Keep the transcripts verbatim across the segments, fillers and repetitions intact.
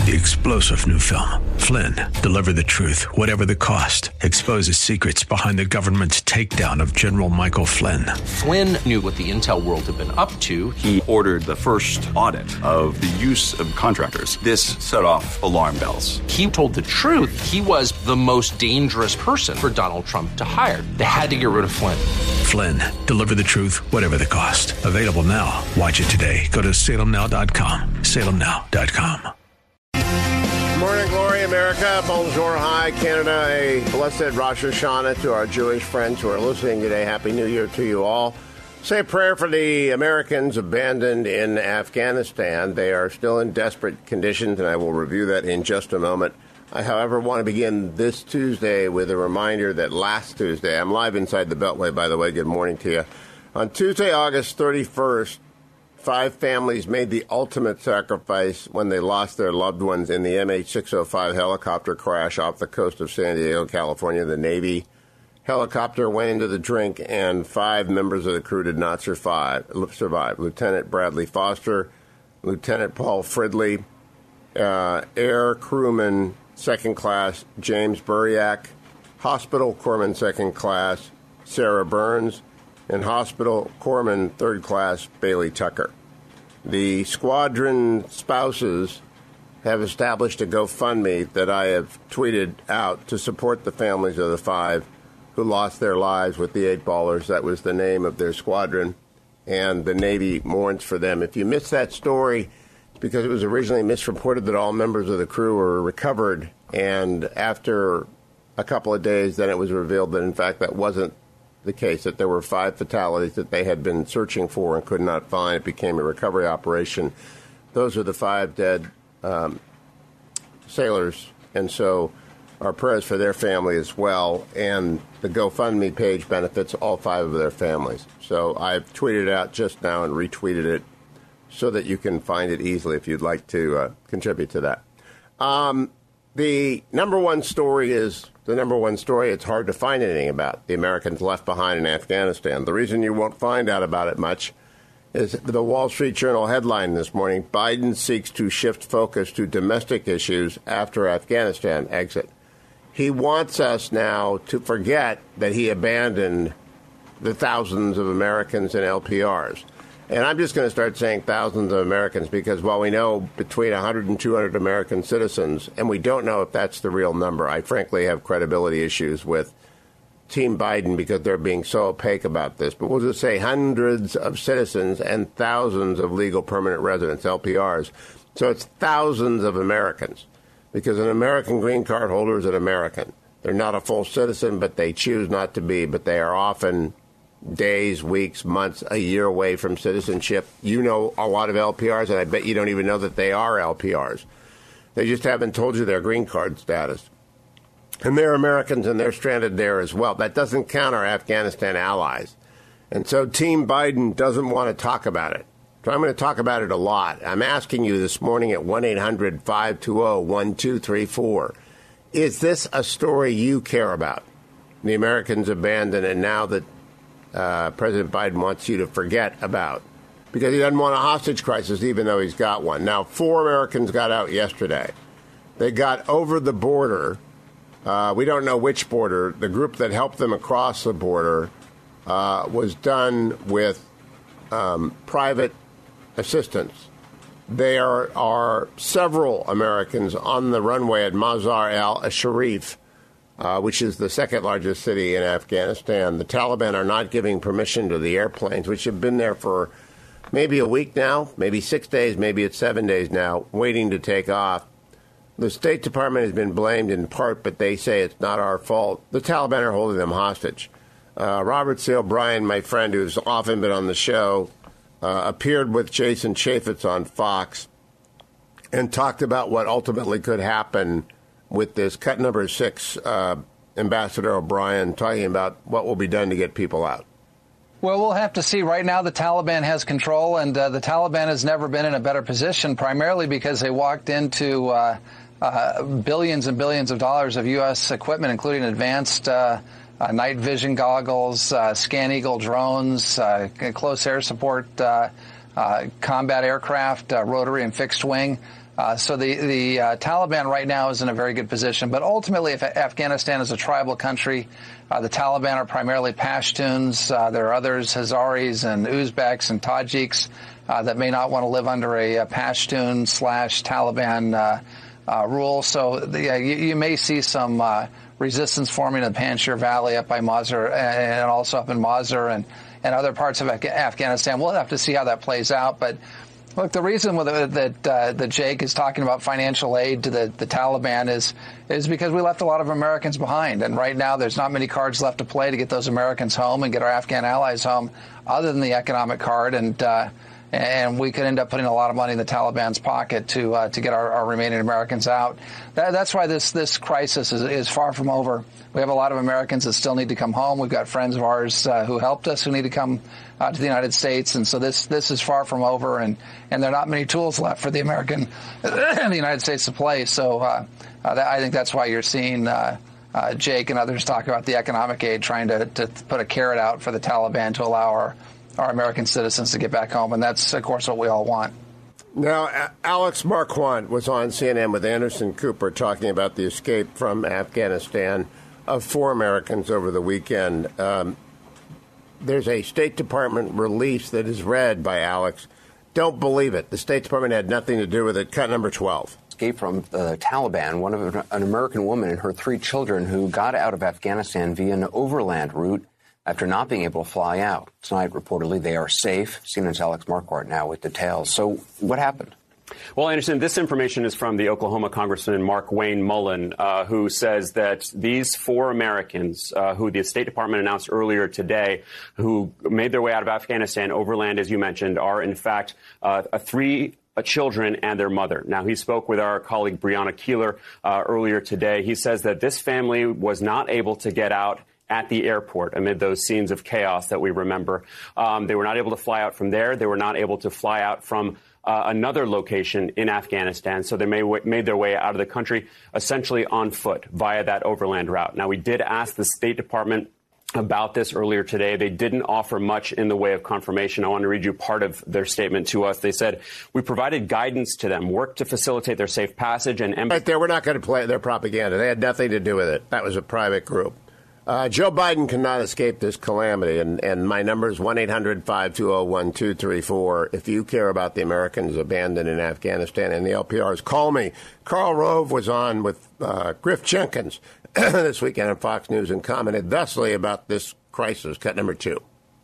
The explosive new film, Flynn, deliver the truth, whatever the cost, exposes secrets behind the government's takedown of General Michael Flynn. Flynn knew what the intel world had been up to. He ordered the first audit of the use of contractors. This set off alarm bells. He told the truth. He was the most dangerous person for Donald Trump to hire. They had to get rid of Flynn. Flynn, deliver the truth, whatever the cost. Available now. Watch it today. Go to salem now dot com. salem now dot com. Good morning, glory, America. Bonjour, hi, Canada. A blessed Rosh Hashanah to our Jewish friends who are listening today. Happy New Year to you all. Say a prayer for the Americans abandoned in Afghanistan. They are still in desperate conditions, and I will review that in just a moment. I, however, want to begin this Tuesday with a reminder that last Tuesday, I'm live inside the Beltway, by the way. Good morning to you. On Tuesday, August thirty-first, five families made the ultimate sacrifice when they lost their loved ones in the M H six oh five helicopter crash off the coast of San Diego, California. The Navy helicopter went into the drink, and five members of the crew did not survive. survive. Lieutenant Bradley Foster, Lieutenant Paul Fridley, uh, Air Crewman Second Class James Buriak, Hospital Corpsman Second Class Sarah Burns, and Hospital Corpsman Third Class Bailey Tucker. The squadron spouses have established a GoFundMe that I have tweeted out to support the families of the five who lost their lives with the eight ballers. That was the name of their squadron, and the Navy mourns for them. If you missed that story, it's because it was originally misreported that all members of the crew were recovered, and after a couple of days, then it was revealed that, in fact, that wasn't the case, that there were five fatalities that they had been searching for and could not find. It became a recovery operation. Those are the five dead um, sailors, and so our prayers for their family as well, and the GoFundMe page benefits all five of their families. So I've tweeted out just now and retweeted it so that you can find it easily if you'd like to uh, contribute to that. Um, the number one story is the number one story it's hard to find anything about, the Americans left behind in Afghanistan. The reason you won't find out about it much is the Wall Street Journal headline this morning, Biden seeks to shift focus to domestic issues after Afghanistan exit. He wants us now to forget that he abandoned the thousands of Americans in L P Rs. And I'm just going to start saying thousands of Americans because while we know between one hundred and two hundred American citizens, and we don't know if that's the real number, I frankly have credibility issues with Team Biden because they're being so opaque about this. But we'll just say hundreds of citizens and thousands of legal permanent residents, L P Rs. So it's thousands of Americans because an American green card holder is an American. They're not a full citizen, but they choose not to be, but they are often days, weeks, months, a year away from citizenship. You know a lot of L P Rs, and I bet you don't even know that they are L P Rs. They just haven't told you their green card status. And they're Americans, and they're stranded there as well. That doesn't count our Afghanistan allies. And so Team Biden doesn't want to talk about it. So I'm going to talk about it a lot. I'm asking you this morning at one eight hundred five two zero one two three four, is this a story you care about? The Americans abandoned, and now that Uh, President Biden wants you to forget about, because he doesn't want a hostage crisis, even though he's got one. Now, four Americans got out yesterday. They got over the border. Uh, we don't know which border. The group that helped them across the border uh, was done with um, private assistance. There are several Americans on the runway at Mazar al-Sharif, Uh, which is the second largest city in Afghanistan. The Taliban are not giving permission to the airplanes, which have been there for maybe a week now, maybe six days, maybe it's seven days now, waiting to take off. The State Department has been blamed in part, but they say it's not our fault. The Taliban are holding them hostage. Uh, Robert C. O'Brien, my friend, who's often been on the show, uh, appeared with Jason Chaffetz on Fox and talked about what ultimately could happen with this. Cut number six, uh, Ambassador O'Brien talking about what will be done to get people out. Well, we'll have to see. Right now, the Taliban has control, and uh, the Taliban has never been in a better position, primarily because they walked into uh, uh, billions and billions of dollars of U S equipment, including advanced uh, uh, night vision goggles, uh, Scan Eagle drones, uh, close air support, uh, uh, combat aircraft, uh, rotary and fixed wing. Uh, so the, the uh, Taliban right now is in a very good position. But ultimately, if Afghanistan is a tribal country, uh, the Taliban are primarily Pashtuns. Uh, there are others, Hazaris and Uzbeks and Tajiks, uh, that may not want to live under a, a Pashtun slash Taliban uh, uh, rule. So the, uh, you, you may see some uh, resistance forming in the Panjshir Valley up by Mazar and also up in Mazar and, and other parts of Afghanistan. We'll have to see how that plays out. But look, the reason that uh, that Jake is talking about financial aid to the, the Taliban is is because we left a lot of Americans behind. And right now there's not many cards left to play to get those Americans home and get our Afghan allies home other than the economic card. And uh, and we could end up putting a lot of money in the Taliban's pocket to uh, to get our, our remaining Americans out. That, that's why this, this crisis is, is far from over. We have a lot of Americans that still need to come home. We've got friends of ours uh, who helped us who need to come uh, to the United States. And so this this is far from over, and, and there are not many tools left for the American the United States to play. So uh, uh, that, I think that's why you're seeing uh, uh, Jake and others talk about the economic aid, trying to, to put a carrot out for the Taliban to allow our, our American citizens to get back home. And that's, of course, what we all want. Now, Alex Marquardt was on C N N with Anderson Cooper talking about the escape from Afghanistan of four Americans over the weekend. Um, there's a State Department release that is read by Alex. Don't believe it. The State Department had nothing to do with it. Cut number twelve. Escape from the Taliban, one of an American woman and her three children who got out of Afghanistan via an overland route after not being able to fly out. Tonight, reportedly, they are safe. C N N's Alex Marquardt now with details. So what happened? Well, Anderson, this information is from the Oklahoma Congressman Mark Wayne Mullen, uh, who says that these four Americans, uh, who the State Department announced earlier today, who made their way out of Afghanistan overland, as you mentioned, are in fact uh, a three Uh, children and their mother. Now, he spoke with our colleague Brianna Keeler uh, earlier today. He says that this family was not able to get out at the airport amid those scenes of chaos that we remember. Um, they were not able to fly out from there. They were not able to fly out from uh, another location in Afghanistan. So they may w- made their way out of the country essentially on foot via that overland route. Now, we did ask the State Department about this earlier today. They didn't offer much in the way of confirmation. I want to read you part of their statement to us. They said, we provided guidance to them, worked to facilitate their safe passage and... Em- right there, we're not going to play their propaganda. They had nothing to do with it. That was a private group. Uh, Joe Biden cannot escape this calamity, and, and my number is one eight hundred five two zero one two three four. If you care about the Americans abandoned in Afghanistan and the L P Rs, call me. Karl Rove was on with uh, Griff Jenkins this weekend on Fox News and commented thusly about this crisis. Cut number two.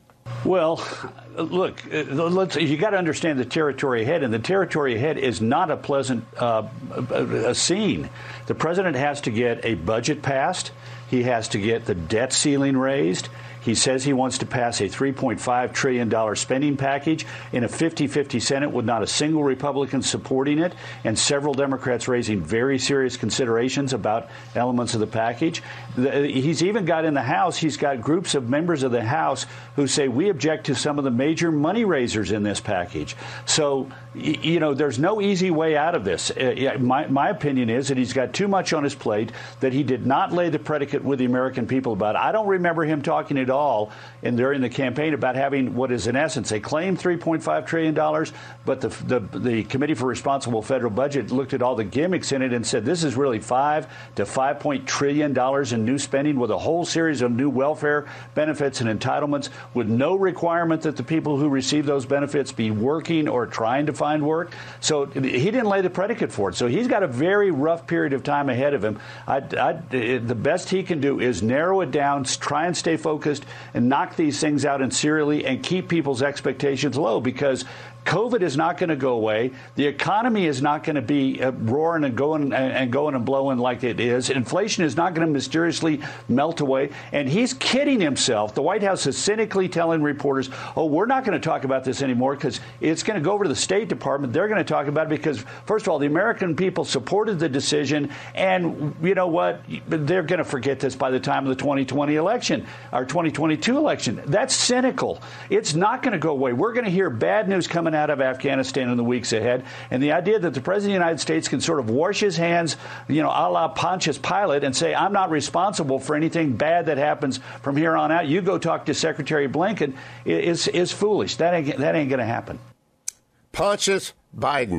Well, look, let's, you got to understand the territory ahead, and the territory ahead is not a pleasant uh, a, a scene. The president has to get a budget passed. He has to get the debt ceiling raised. He says he wants to pass a three point five trillion dollars spending package in a fifty-fifty Senate with not a single Republican supporting it and several Democrats raising very serious considerations about elements of the package. The, he's even got in the House, he's got groups of members of the House who say we object to some of the major money raisers in this package. So, you know, there's no easy way out of this. Uh, my, my opinion is that he's got too much on his plate, that he did not lay the predicate with the American people about it. I don't remember him talking at all in during the campaign about having what is in essence a claim three point five trillion dollars, but the, the the Committee for Responsible Federal Budget looked at all the gimmicks in it and said this is really five to five point trillion dollars in new spending with a whole series of new welfare benefits and entitlements with no requirement that the people who receive those benefits be working or trying to find work. So he didn't lay the predicate for it. So he's got a very rough period of time ahead of him. I, I, the best he can do is narrow it down, try and stay focused, and knock these things out in serially and keep people's expectations low, because COVID is not going to go away. The economy is not going to be uh, roaring and going and, and going and blowing like it is. Inflation is not going to mysteriously melt away. And he's kidding himself. The White House is cynically telling reporters, oh, we're not going to talk about this anymore because it's going to go over to the State Department. They're going to talk about it because, first of all, the American people supported the decision. And you know what? They're going to forget this by the time of the twenty twenty election, our twenty twenty-two election. That's cynical. It's not going to go away. We're going to hear bad news coming out of Afghanistan in the weeks ahead. And the idea that the president of the United States can sort of wash his hands, you know, a la Pontius Pilate and say, I'm not responsible for anything bad that happens from here on out. You go talk to Secretary Blinken is, is foolish. That ain't, that ain't going to happen. Pontius Biden.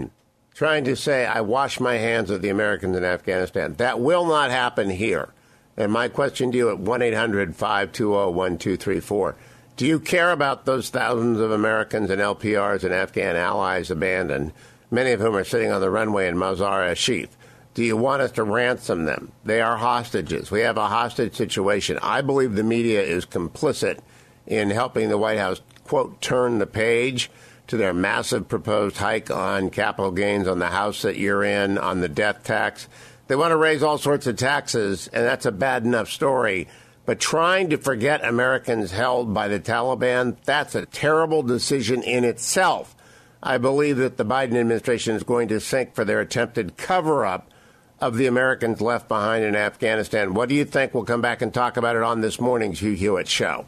trying to say, I wash my hands of the Americans in Afghanistan. That will not happen here. And my question to you at one eight hundred five two zero one two three four, do you care about those thousands of Americans and L P Rs and Afghan allies abandoned, many of whom are sitting on the runway in Mazar-e-Sharif? Do you want us to ransom them? They are hostages. We have a hostage situation. I believe the media is complicit in helping the White House, quote, turn the page to their massive proposed hike on capital gains on the house that you're in, on the death tax. They want to raise all sorts of taxes, and that's a bad enough story. But trying to forget Americans held by the Taliban, that's a terrible decision in itself. I believe that the Biden administration is going to sink for their attempted cover-up of the Americans left behind in Afghanistan. What do you think? We'll come back and talk about it on this morning's Hugh Hewitt Show.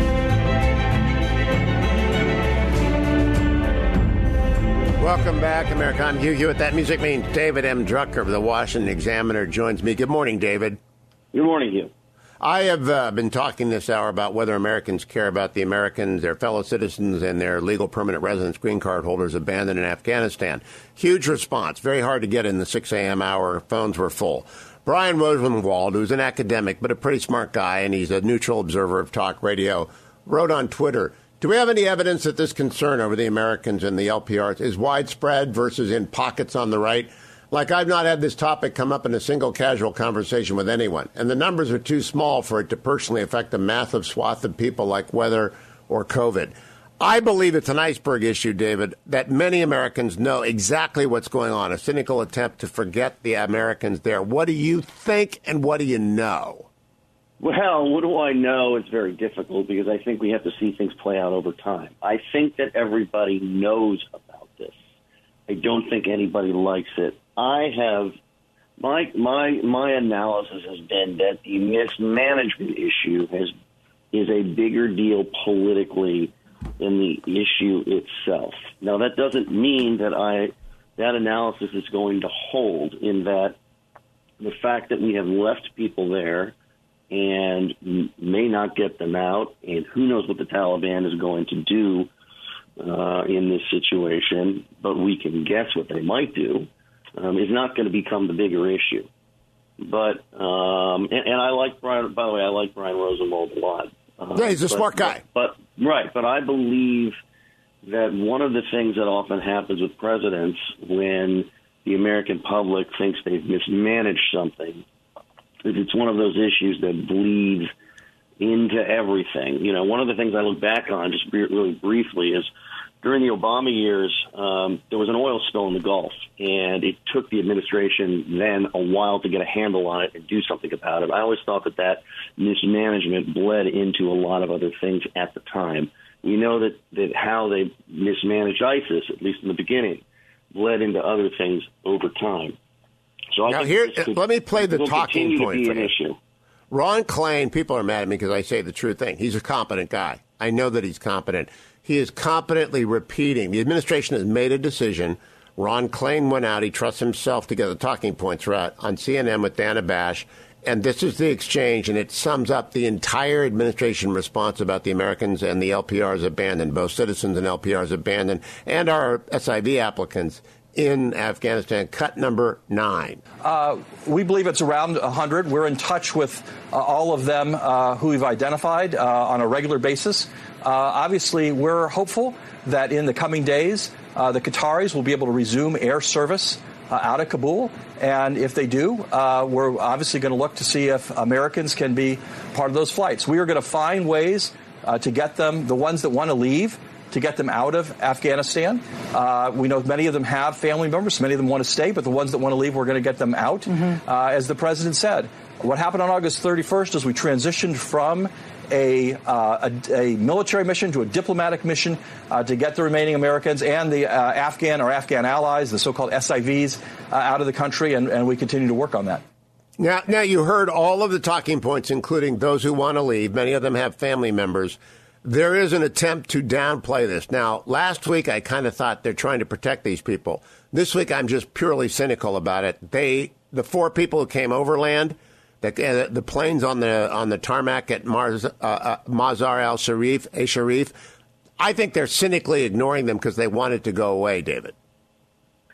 Welcome back, America. I'm Hugh Hewitt. That music means David M. Drucker of the Washington Examiner joins me. Good morning, David. Good morning, Hugh. I have uh, been talking this hour about whether Americans care about the Americans, their fellow citizens, and their legal permanent residence green card holders abandoned in Afghanistan. Huge response. Very hard to get in the six a.m. hour. Phones were full. Brian Rosenwald, who's an academic but a pretty smart guy, and he's a neutral observer of talk radio, wrote on Twitter, do we have any evidence that this concern over the Americans and the L P Rs is widespread versus in pockets on the right? Like, I've not had this topic come up in a single casual conversation with anyone, and the numbers are too small for it to personally affect a massive swath of people like weather or COVID. I believe it's an iceberg issue, David, that many Americans know exactly what's going on, a cynical attempt to forget the Americans there. What do you think, and what do you know? Well, what do I know? It's very difficult because I think we have to see things play out over time. I think that everybody knows about this. I don't think anybody likes it. I have my my my analysis has been that the mismanagement issue has is a bigger deal politically than the issue itself. Now, that doesn't mean that I that analysis is going to hold, in that the fact that we have left people there and may not get them out, and who knows what the Taliban is going to do uh, in this situation, but we can guess what they might do, um, is not going to become the bigger issue. But, um, and, and I like Brian, by the way, I like Brian Rosenwald a lot. Uh, yeah, he's a but, smart guy. But, but right, but I believe that one of the things that often happens with presidents when the American public thinks they've mismanaged something is it's one of those issues that bleeds into everything. You know, one of the things I look back on just really briefly is during the Obama years, um, there was an oil spill in the Gulf, and it took the administration then a while to get a handle on it and do something about it. I always thought that that mismanagement bled into a lot of other things at the time. We know that, that how they mismanaged ISIS, at least in the beginning, bled into other things over time. So I now think here, could, let me play the talking point for an you. Issue. Ron Klain, people are mad at me because I say the true thing. He's a competent guy. I know that he's competent. He is competently repeating. The administration has made a decision. Ron Klain went out. He trusts himself to get the talking points right on C N N with Dana Bash. And this is the exchange, and it sums up the entire administration response about the Americans and the L P Rs abandoned, both citizens and L P Rs abandoned, and our S I V applicants in Afghanistan. Cut number nine. Uh, we believe it's around one hundred. We're in touch with uh, all of them uh, who we've identified uh, on a regular basis. Uh, obviously, we're hopeful that in the coming days, uh, the Qataris will be able to resume air service uh, out of Kabul. And if they do, uh, we're obviously going to look to see if Americans can be part of those flights. We are going to find ways uh, to get them, the ones that want to leave, to get them out of Afghanistan. Uh, we know many of them have family members. Many of them want to stay, but the ones that want to leave, we're going to get them out. Mm-hmm. Uh, as the president said, what happened on August thirty-first is we transitioned from a, uh, a, a military mission to a diplomatic mission uh, to get the remaining Americans and the uh, Afghan or Afghan allies, the so-called S I Vs, uh, out of the country, and, and we continue to work on that. Now, now, you heard all of the talking points, including those who want to leave. Many of them have family members. There is an attempt to downplay this. Now, last week, I kind of thought they're trying to protect these people. This week, I'm just purely cynical about it. They, the four people who came overland, the, uh, the planes on the on the tarmac at Mars, uh, uh, Mazar al-Sharif, a Sharif, I think they're cynically ignoring them because they want it to go away, David.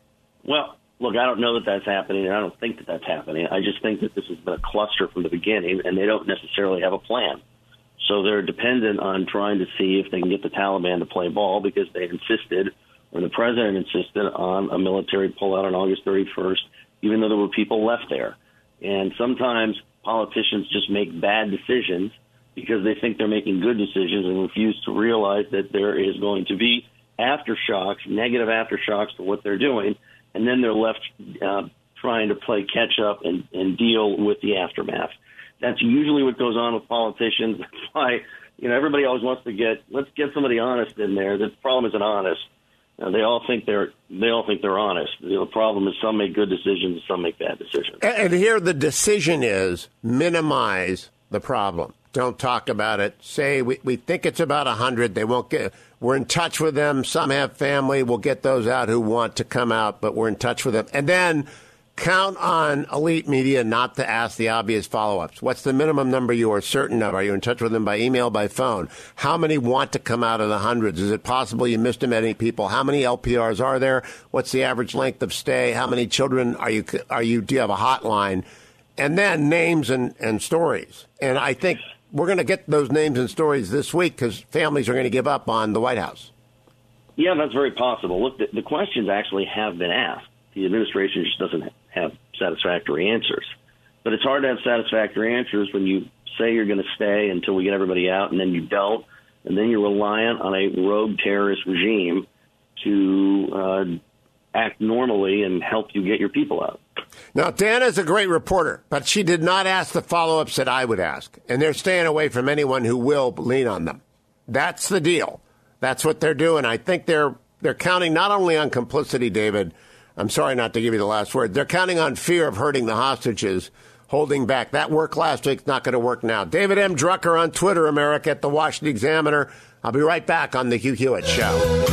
Well, look, I don't know that that's happening, and I don't think that that's happening. I just think that this has been a cluster from the beginning, and they don't necessarily have a plan. So they're dependent on trying to see if they can get the Taliban to play ball because they insisted, or the president insisted, on a military pullout on August thirty-first, even though there were people left there. And sometimes politicians just make bad decisions because they think they're making good decisions and refuse to realize that there is going to be aftershocks, negative aftershocks to what they're doing, and then they're left uh, trying to play catch up and, and deal with the aftermath. That's usually what goes on with politicians. That's why, you know, everybody always wants to get, let's get somebody honest in there. The problem isn't honest. Uh, they all think they're they all think they're honest. You know, the problem is some make good decisions, some make bad decisions. And, and here the decision is minimize the problem. Don't talk about it. Say we, we think it's about one hundred. They won't get. We're in touch with them. Some have family. We'll get those out who want to come out, but we're in touch with them. And then count on elite media not to ask the obvious follow-ups. What's the minimum number you are certain of? Are you in touch with them by email, by phone? How many want to come out of the hundreds? Is it possible you missed many people? How many L P Rs are there? What's the average length of stay? How many children are you? Are you? Do you have a hotline? And then names and, and stories. And I think we're going to get those names and stories this week because families are going to give up on the White House. Yeah, that's very possible. Look, the, the questions actually have been asked. The administration just doesn't have satisfactory answers. But it's hard to have satisfactory answers when you say you're going to stay until we get everybody out, and then you don't, and then you're reliant on a rogue terrorist regime to uh, act normally and help you get your people out. Now, Dana's a great reporter, but she did not ask the follow-ups that I would ask, and they're staying away from anyone who will lean on them. That's the deal. That's what they're doing. I think they're they're counting not only on complicity, David. I'm sorry not to give you the last word. They're counting on fear of hurting the hostages, holding back. That worked last week. It's not going to work now. David M. Drucker on Twitter, America, at the Washington Examiner. I'll be right back on the Hugh Hewitt Show.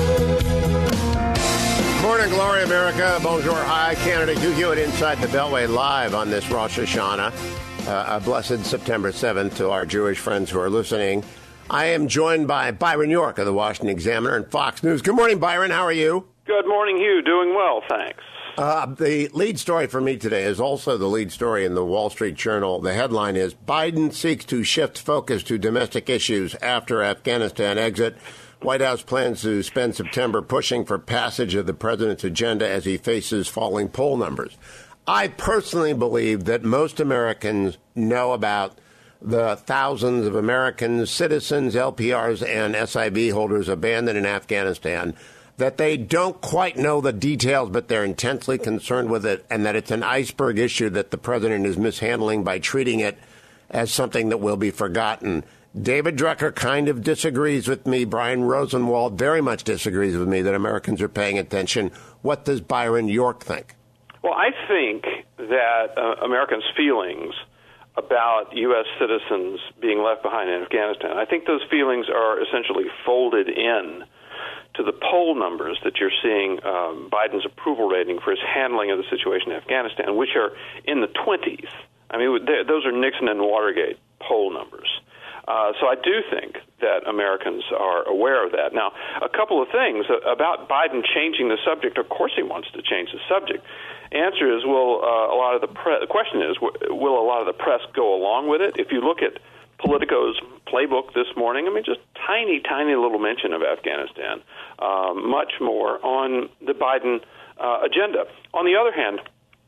Morning, glory, America. Bonjour, hi, Canada. Hugh Hewitt inside the Beltway live on this Rosh Hashanah. Uh, a blessed September seventh to our Jewish friends who are listening. I am joined by Byron York of the Washington Examiner and Fox News. Good morning, Byron. How are you? Good morning, Hugh. Doing well, thanks. Uh, the lead story for me today is also the lead story in the Wall Street Journal. The headline is, Biden seeks to shift focus to domestic issues after Afghanistan exit. White House plans to spend September pushing for passage of the president's agenda as he faces falling poll numbers. I personally believe that most Americans know about the thousands of American citizens, L P Rs, and S I V holders abandoned in Afghanistan, that they don't quite know the details, but they're intensely concerned with it, and that it's an iceberg issue that the president is mishandling by treating it as something that will be forgotten. David Drucker kind of disagrees with me. Brian Rosenwald very much disagrees with me that Americans are paying attention. What does Byron York think? Well, I think that uh, Americans' feelings about U S citizens being left behind in Afghanistan, I think those feelings are essentially folded in to the poll numbers that you're seeing um, Biden's approval rating for his handling of the situation in Afghanistan, which are in the twenties. I mean, those are Nixon and Watergate poll numbers. Uh, so I do think that Americans are aware of that. Now, a couple of things about Biden changing the subject. Of course he wants to change the subject. Answer is, will uh, a lot of the pre- the question is, will a lot of the press go along with it? If you look at Politico's playbook this morning, I mean, just tiny, tiny little mention of Afghanistan, um, much more on the Biden uh, agenda. On the other hand,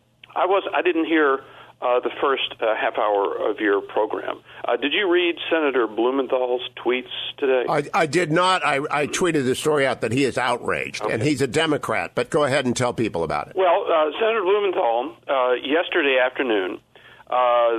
I was I didn't hear uh, the first uh, half hour of your program. Uh, did you read Senator Blumenthal's tweets today? I, I did not. I, I tweeted the story out that he is outraged, okay. And he's a Democrat. But go ahead and tell people about it. Well, uh, Senator Blumenthal, uh, yesterday afternoon, uh,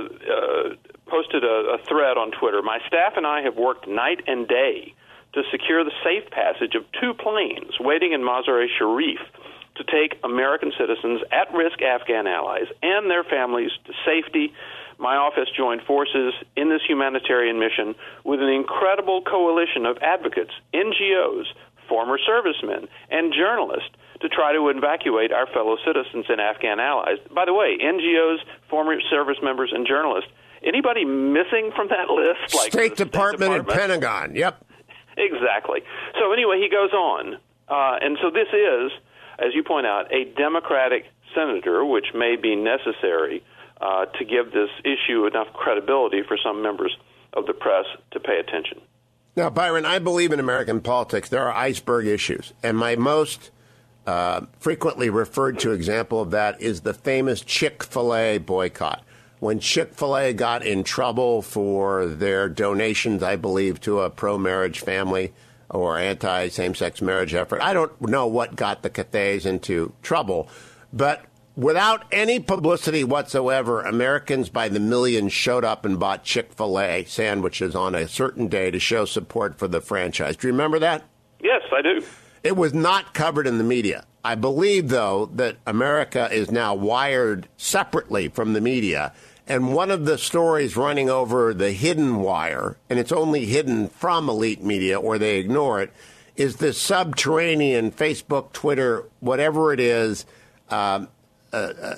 uh, posted a, a thread on Twitter. My staff and I have worked night and day to secure the safe passage of two planes waiting in Mazar-e-Sharif to take American citizens, at-risk Afghan allies, and their families to safety. My office joined forces in this humanitarian mission with an incredible coalition of advocates, N G Os, former servicemen, and journalists to try to evacuate our fellow citizens and Afghan allies. By the way, N G Os, former service members, and journalists, anybody missing from that list? Like State Department, State Department and Pentagon, yep. Exactly. So anyway, he goes on, uh, and so this is as you point out, a Democratic senator, which may be necessary uh, to give this issue enough credibility for some members of the press to pay attention. Now, Byron, I believe in American politics there are iceberg issues, and my most uh, frequently referred to example of that is the famous Chick-fil-A boycott. When Chick-fil-A got in trouble for their donations, I believe, to a pro-marriage family or anti-same-sex marriage effort, I don't know what got the Cathays into trouble, but without any publicity whatsoever, Americans by the millions showed up and bought Chick-fil-A sandwiches on a certain day to show support for the franchise. Do you remember that? Yes, I do. It was not covered in the media. I believe, though, that America is now wired separately from the media. And one of the stories running over the hidden wire, and it's only hidden from elite media or they ignore it, is this subterranean Facebook, Twitter, whatever it is, um, Uh, uh,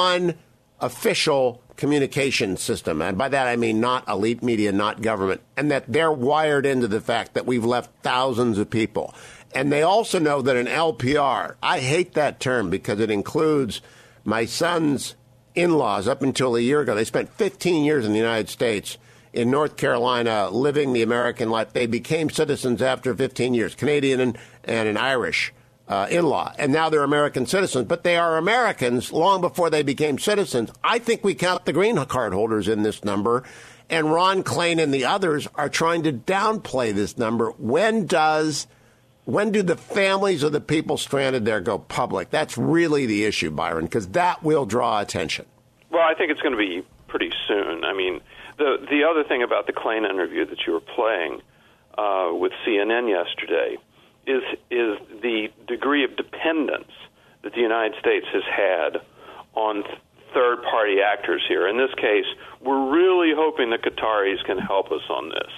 non-official communication system. And by that, I mean not elite media, not government, and that they're wired into the fact that we've left thousands of people. And they also know that an L P R, I hate that term because it includes my son's in-laws up until a year ago. They spent fifteen years in the United States, in North Carolina, living the American life. They became citizens after fifteen years, Canadian and, and an Irish Uh, in-law, and now they're American citizens, but they are Americans long before they became citizens. I think we count the green card holders in this number, and Ron Klain and the others are trying to downplay this number. When does, when do the families of the people stranded there go public? That's really the issue, Byron, because that will draw attention. Well, I think it's going to be pretty soon. I mean, the the other thing about the Klain interview that you were playing uh, with C N N yesterday is is the degree of dependence that the United States has had on th- third-party actors here. In this case, we're really hoping the Qataris can help us on this.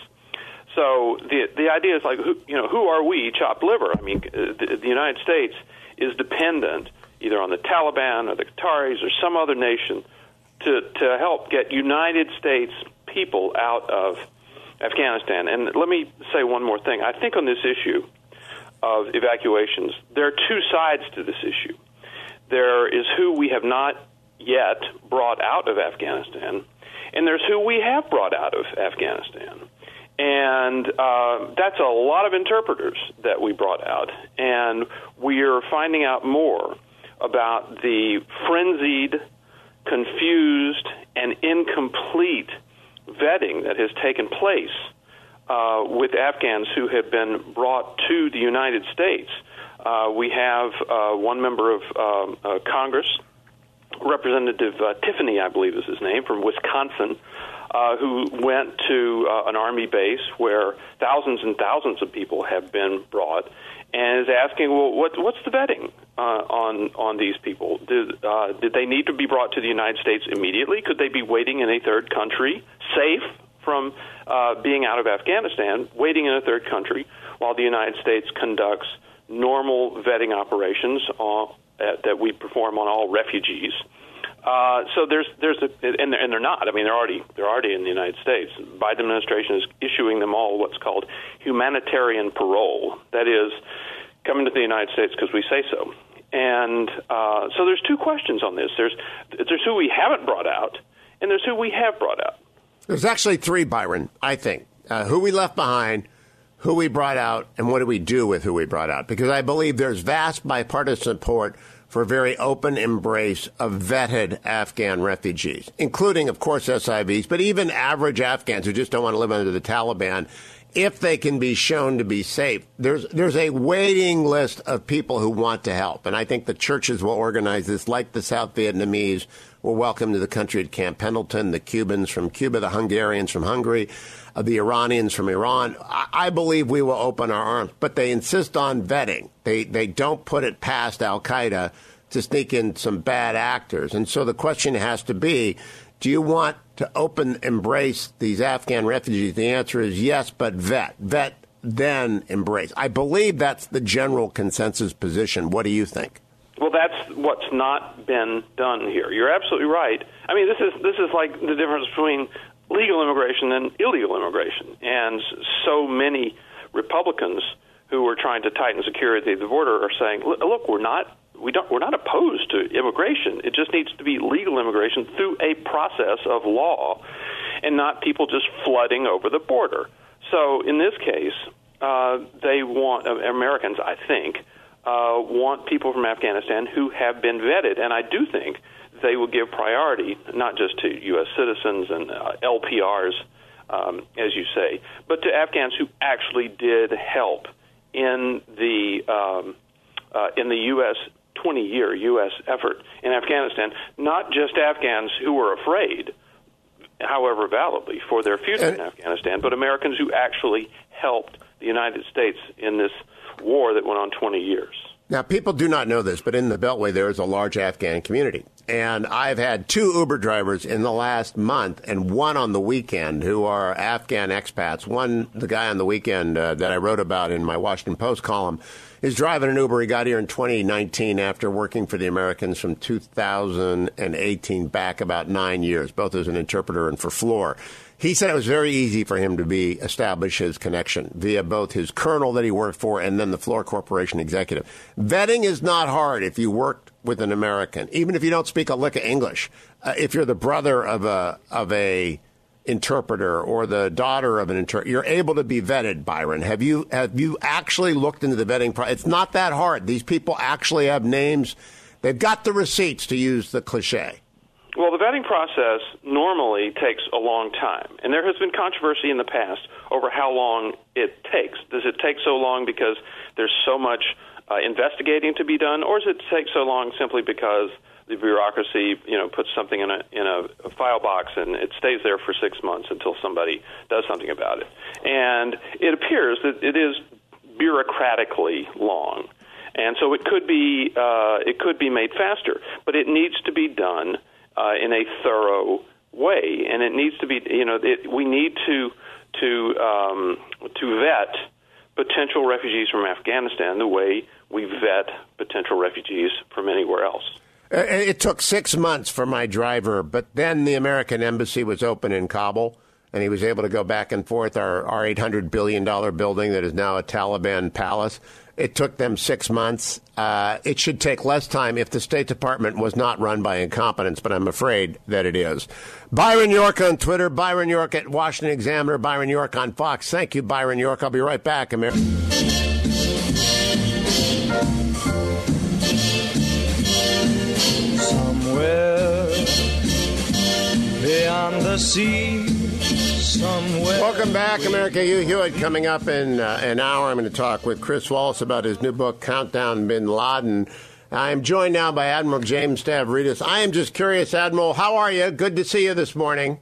So the the idea is like, who, you know, who are we, chopped liver? I mean, the, the United States is dependent either on the Taliban or the Qataris or some other nation to, to help get United States people out of Afghanistan. And let me say one more thing. I think on this issue of evacuations, there are two sides to this issue. There is who we have not yet brought out of Afghanistan, and there's who we have brought out of Afghanistan. And uh, that's a lot of interpreters that we brought out. And we are finding out more about the frenzied, confused, and incomplete vetting that has taken place uh, with Afghans who have been brought to the United States. Uh, we have uh, one member of um, uh, Congress, Representative uh, Tiffany, I believe is his name, from Wisconsin, uh, who went to uh, an Army base where thousands and thousands of people have been brought, and is asking, well, what, what's the vetting uh, on on these people? Did, uh, did they need to be brought to the United States immediately? Could they be waiting in a third country, safe from uh, being out of Afghanistan, waiting in a third country while the United States conducts normal vetting operations uh, that we perform on all refugees? Uh, so there's there's a and they're, and they're not. I mean, they're already they're already in the United States. The Biden administration is issuing them all what's called humanitarian parole. That is, coming to the United States because we say so. And uh, so there's two questions on this. There's there's who we haven't brought out, and there's who we have brought out. There's actually three, Byron. I think uh, who we left behind, who we brought out, and what do we do with who we brought out? Because I believe there's vast bipartisan support for a very open embrace of vetted Afghan refugees, including, of course, S I Vs, but even average Afghans who just don't want to live under the Taliban, if they can be shown to be safe. There's there's a waiting list of people who want to help, and I think the churches will organize this, like the South Vietnamese were welcome to the country at Camp Pendleton, the Cubans from Cuba, the Hungarians from Hungary, uh, the Iranians from Iran. I, I believe we will open our arms, but they insist on vetting. They they don't put it past al-Qaeda to sneak in some bad actors. And so the question has to be, do you want to open, embrace these Afghan refugees? The answer is yes, but vet. Vet, then embrace. I believe that's the general consensus position. What do you think? Well, that's what's not been done here. You're absolutely right. I mean, this is this is like the difference between legal immigration and illegal immigration. And so many Republicans who are trying to tighten security at the border are saying, look, we're not we don't, we're not opposed to immigration. It just needs to be legal immigration through a process of law and not people just flooding over the border. So in this case, uh, they want, uh, Americans, I think, uh, want people from Afghanistan who have been vetted. And I do think they will give priority not just to U S citizens and uh, L P Rs, um, as you say, but to Afghans who actually did help in the um, uh, in the U S twenty-year U S effort in Afghanistan, not just Afghans who were afraid, however validly, for their future in Afghanistan, but Americans who actually helped the United States in this war that went on twenty years. Now, people do not know this, but in the Beltway, there is a large Afghan community. And I've had two Uber drivers in the last month and one on the weekend who are Afghan expats. One, the guy on the weekend uh, that I wrote about in my Washington Post column, is driving an Uber. He got here in twenty nineteen after working for the Americans from two thousand eighteen back about nine years, both as an interpreter and for Floor. He said it was very easy for him to be establish his connection via both his colonel that he worked for and then the Floor Corporation executive. Vetting is not hard if you worked with an American, even if you don't speak a lick of English. Uh, if you're the brother of a of a interpreter or the daughter of an interpreter, you're able to be vetted, Byron. Have you have you actually looked into the vetting process? It's not that hard. These people actually have names. They've got the receipts, to use the cliche. Well, the vetting process normally takes a long time, and there has been controversy in the past over how long it takes. Does it take so long because there's so much uh, investigating to be done, or does it take so long simply because the bureaucracy, you know, puts something in a in a, a file box and it stays there for six months until somebody does something about it? And it appears that it is bureaucratically long, and so it could be uh, it could be made faster, but it needs to be done Uh, in a thorough way, and it needs to be, you know, it, we need to to um, to vet potential refugees from Afghanistan the way we vet potential refugees from anywhere else. It took six months for my driver, but then the American embassy was open in Kabul, and he was able to go back and forth, our, our eight hundred billion dollars building that is now a Taliban palace. It took them six months. Uh, it should take less time if the State Department was not run by incompetence, but I'm afraid that it is. Byron York on Twitter, Byron York at Washington Examiner, Byron York on Fox. Thank you, Byron York. I'll be right back, America. Somewhere beyond the sea. Somewhere. Welcome back, America. Hugh Hewitt coming up in uh, an hour. I'm going to talk with Chris Wallace about his new book, Countdown Bin Laden. I'm joined now by Admiral James Stavridis. I am just curious, Admiral, how are you? Good to see you this morning.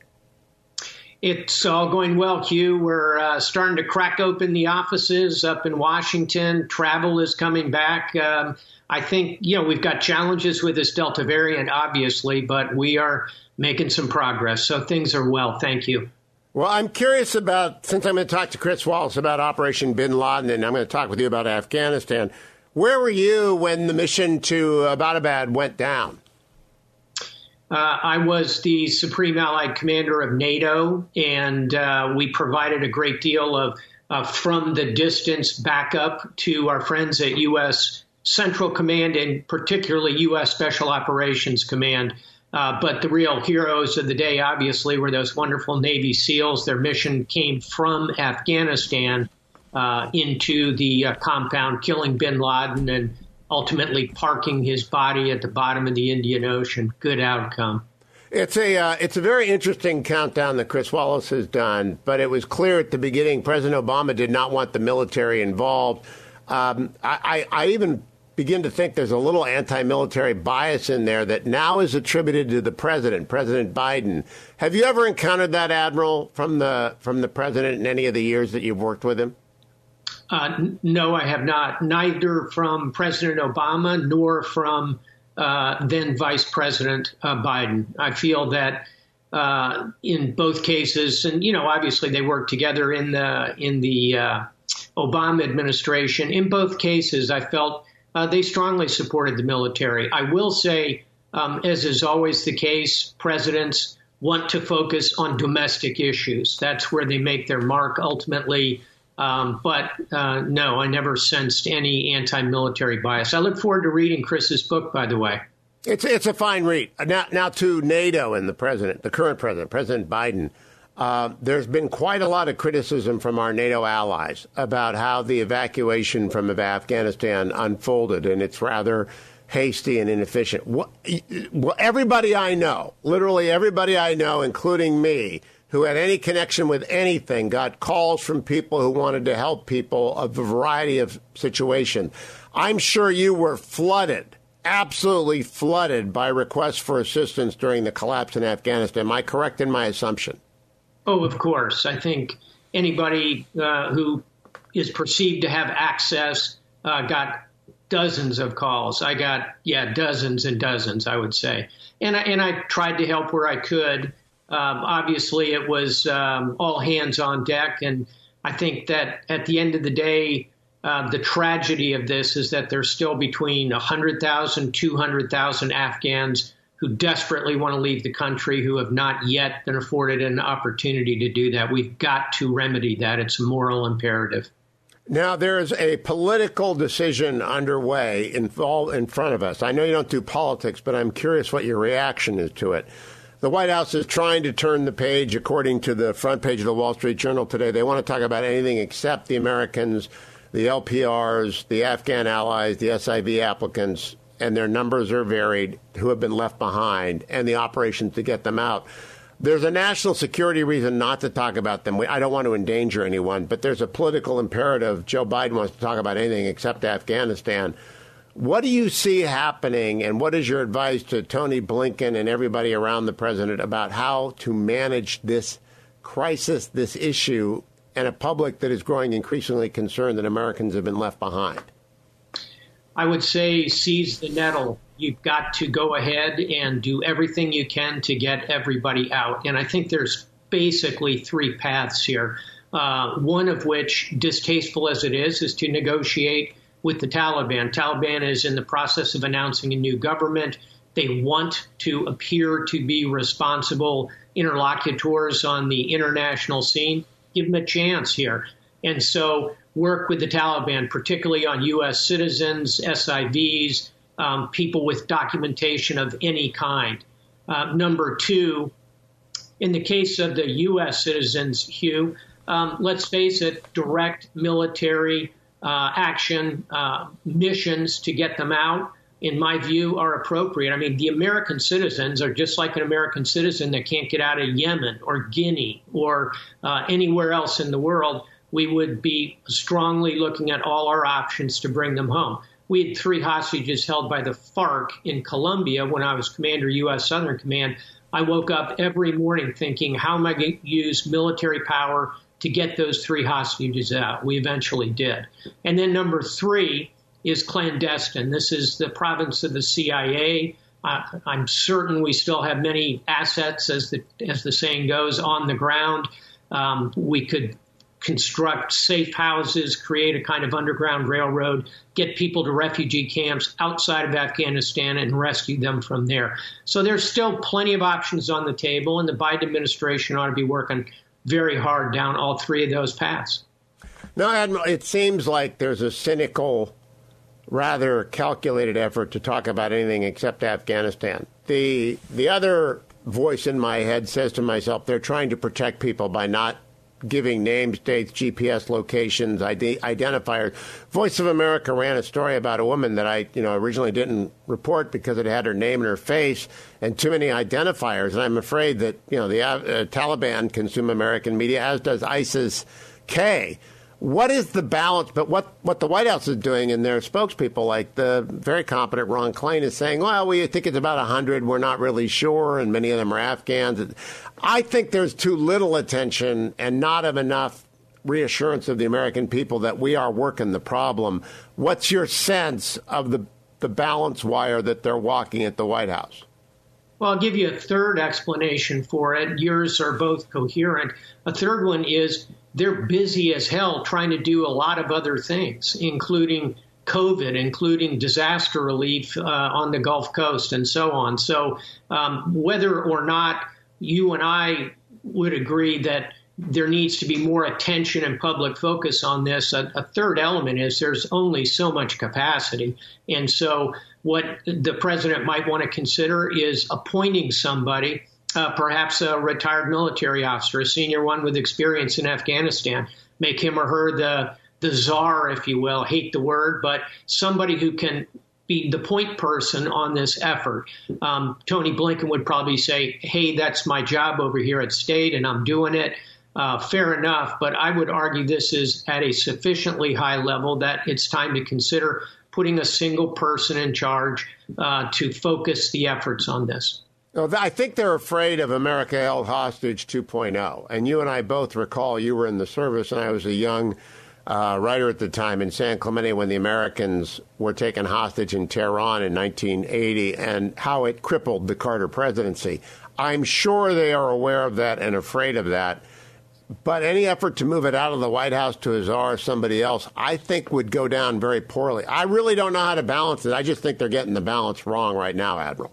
It's all going well, Hugh. We're uh, starting to crack open the offices up in Washington. Travel is coming back. Um, I think, you know, we've got challenges with this Delta variant, obviously, but we are making some progress. So things are well. Thank you. Well, I'm curious about, since I'm going to talk to Chris Wallace about Operation Bin Laden, and I'm going to talk with you about Afghanistan, where were you when the mission to Abbottabad went down? Uh, I was the Supreme Allied Commander of NATO, and uh, we provided a great deal of uh, from the distance backup to our friends at U S Central Command and particularly U S Special Operations Command. Uh, but the real heroes of the day, obviously, were those wonderful Navy SEALs. Their mission came from Afghanistan uh, into the uh, compound, killing bin Laden and ultimately parking his body at the bottom of the Indian Ocean. Good outcome. It's a uh, it's a very interesting countdown that Chris Wallace has done, but it was clear at the beginning President Obama did not want the military involved. Um, I, I, I even begin to think there's a little anti-military bias in there that now is attributed to the president, President Biden. Have you ever encountered that, Admiral, from the from the president in any of the years that you've worked with him? Uh, n- no, I have not. Neither from President Obama nor from uh, then Vice President uh, Biden. I feel that uh, in both cases, and you know, obviously they worked together in the in the uh, Obama administration. In both cases, I felt Uh, they strongly supported the military. I will say, um, as is always the case, presidents want to focus on domestic issues. That's where they make their mark. Ultimately, Um, but uh, no, I never sensed any anti-military bias. I look forward to reading Chris's book, by the way. It's it's a fine read. Now, now to NATO and the president, the current president, President Biden. Uh, there's been quite a lot of criticism from our NATO allies about how the evacuation from Afghanistan unfolded, and it's rather hasty and inefficient. Well, everybody I know, literally everybody I know, including me, who had any connection with anything, got calls from people who wanted to help people of a variety of situations. I'm sure you were flooded, absolutely flooded by requests for assistance during the collapse in Afghanistan. Am I correct in my assumption? Oh, of course. I think anybody uh, who is perceived to have access uh, got dozens of calls. I got, yeah, dozens and dozens, I would say. And I, and I tried to help where I could. Um, obviously, it was um, all hands on deck. And I think that at the end of the day, uh, the tragedy of this is that there's still between one hundred thousand, two hundred thousand Afghans who desperately want to leave the country, who have not yet been afforded an opportunity to do that. We've got to remedy that. It's a moral imperative. Now, there is a political decision underway in, all in front of us. I know you don't do politics, but I'm curious what your reaction is to it. The White House is trying to turn the page, according to the front page of the Wall Street Journal today. They want to talk about anything except the Americans, the L P Rs, the Afghan allies, the S I V applicants, and their numbers are varied, who have been left behind, and the operations to get them out. There's a national security reason not to talk about them. I don't want to endanger anyone, but there's a political imperative. Joe Biden wants to talk about anything except Afghanistan. What do you see happening, and what is your advice to Tony Blinken and everybody around the president about how to manage this crisis, this issue, and a public that is growing increasingly concerned that Americans have been left behind? I would say seize the nettle. You've got to go ahead and do everything you can to get everybody out. And I think there's basically three paths here, uh, one of which, distasteful as it is, is to negotiate with the Taliban. Taliban is in the process of announcing a new government. They want to appear to be responsible interlocutors on the international scene. Give them a chance here. And so work with the Taliban, particularly on U S citizens, S I Vs, um, people with documentation of any kind. Uh, number two, in the case of the U S citizens, Hugh, um, let's face it, direct military uh, action uh, missions to get them out, in my view, are appropriate. I mean, the American citizens are just like an American citizen that can't get out of Yemen or Guinea or uh, anywhere else in the world. We would be strongly looking at all our options to bring them home. We had three hostages held by the FARC in Colombia when I was commander, U S Southern Command. I woke up every morning thinking, how am I going to use military power to get those three hostages out? We eventually did. And then number three is clandestine. This is the province of the C I A. Uh, I'm certain we still have many assets, as the as the saying goes, on the ground. Um, we could construct safe houses, create a kind of underground railroad, get people to refugee camps outside of Afghanistan and rescue them from there. So there's still plenty of options on the table, and the Biden administration ought to be working very hard down all three of those paths. Now, Admiral, it seems like there's a cynical, rather calculated effort to talk about anything except Afghanistan. The the other voice in my head says to myself, they're trying to protect people by not giving names, dates, G P S locations, I D, identifiers. Voice of America ran a story about a woman that I, you know, originally didn't report because it had her name and her face and too many identifiers. And I'm afraid that, you know, the uh, Taliban consume American media, as does ISIS-K. What is the balance? But what, what the White House is doing, and their spokespeople, like the very competent Ron Klain, is saying, well, we think it's about one hundred. We're not really sure, and many of them are Afghans. I think there's too little attention and not of enough reassurance of the American people that we are working the problem. What's your sense of the, the balance wire that they're walking at the White House? Well, I'll give you a third explanation for it. Yours are both coherent. A third one is they're busy as hell trying to do a lot of other things, including COVID, including disaster relief uh, on the Gulf Coast and so on. So um, whether or not you and I would agree that there needs to be more attention and public focus on this. A, a third element is there's only so much capacity. And so what the president might want to consider is appointing somebody, uh, perhaps a retired military officer, a senior one with experience in Afghanistan, make him or her the, the czar, if you will, hate the word, but somebody who can be the point person on this effort. Um, Tony Blinken would probably say, hey, that's my job over here at State and I'm doing it. Uh, fair enough, but I would argue this is at a sufficiently high level that it's time to consider putting a single person in charge uh, to focus the efforts on this. No, I think they're afraid of America held hostage two point oh. And you and I both recall you were in the service, and I was a young uh, writer at the time in San Clemente when the Americans were taken hostage in Tehran in nineteen eighty, and how it crippled the Carter presidency. I'm sure they are aware of that and afraid of that. But any effort to move it out of the White House to a czar or somebody else, I think would go down very poorly. I really don't know how to balance it. I just think they're getting the balance wrong right now, Admiral.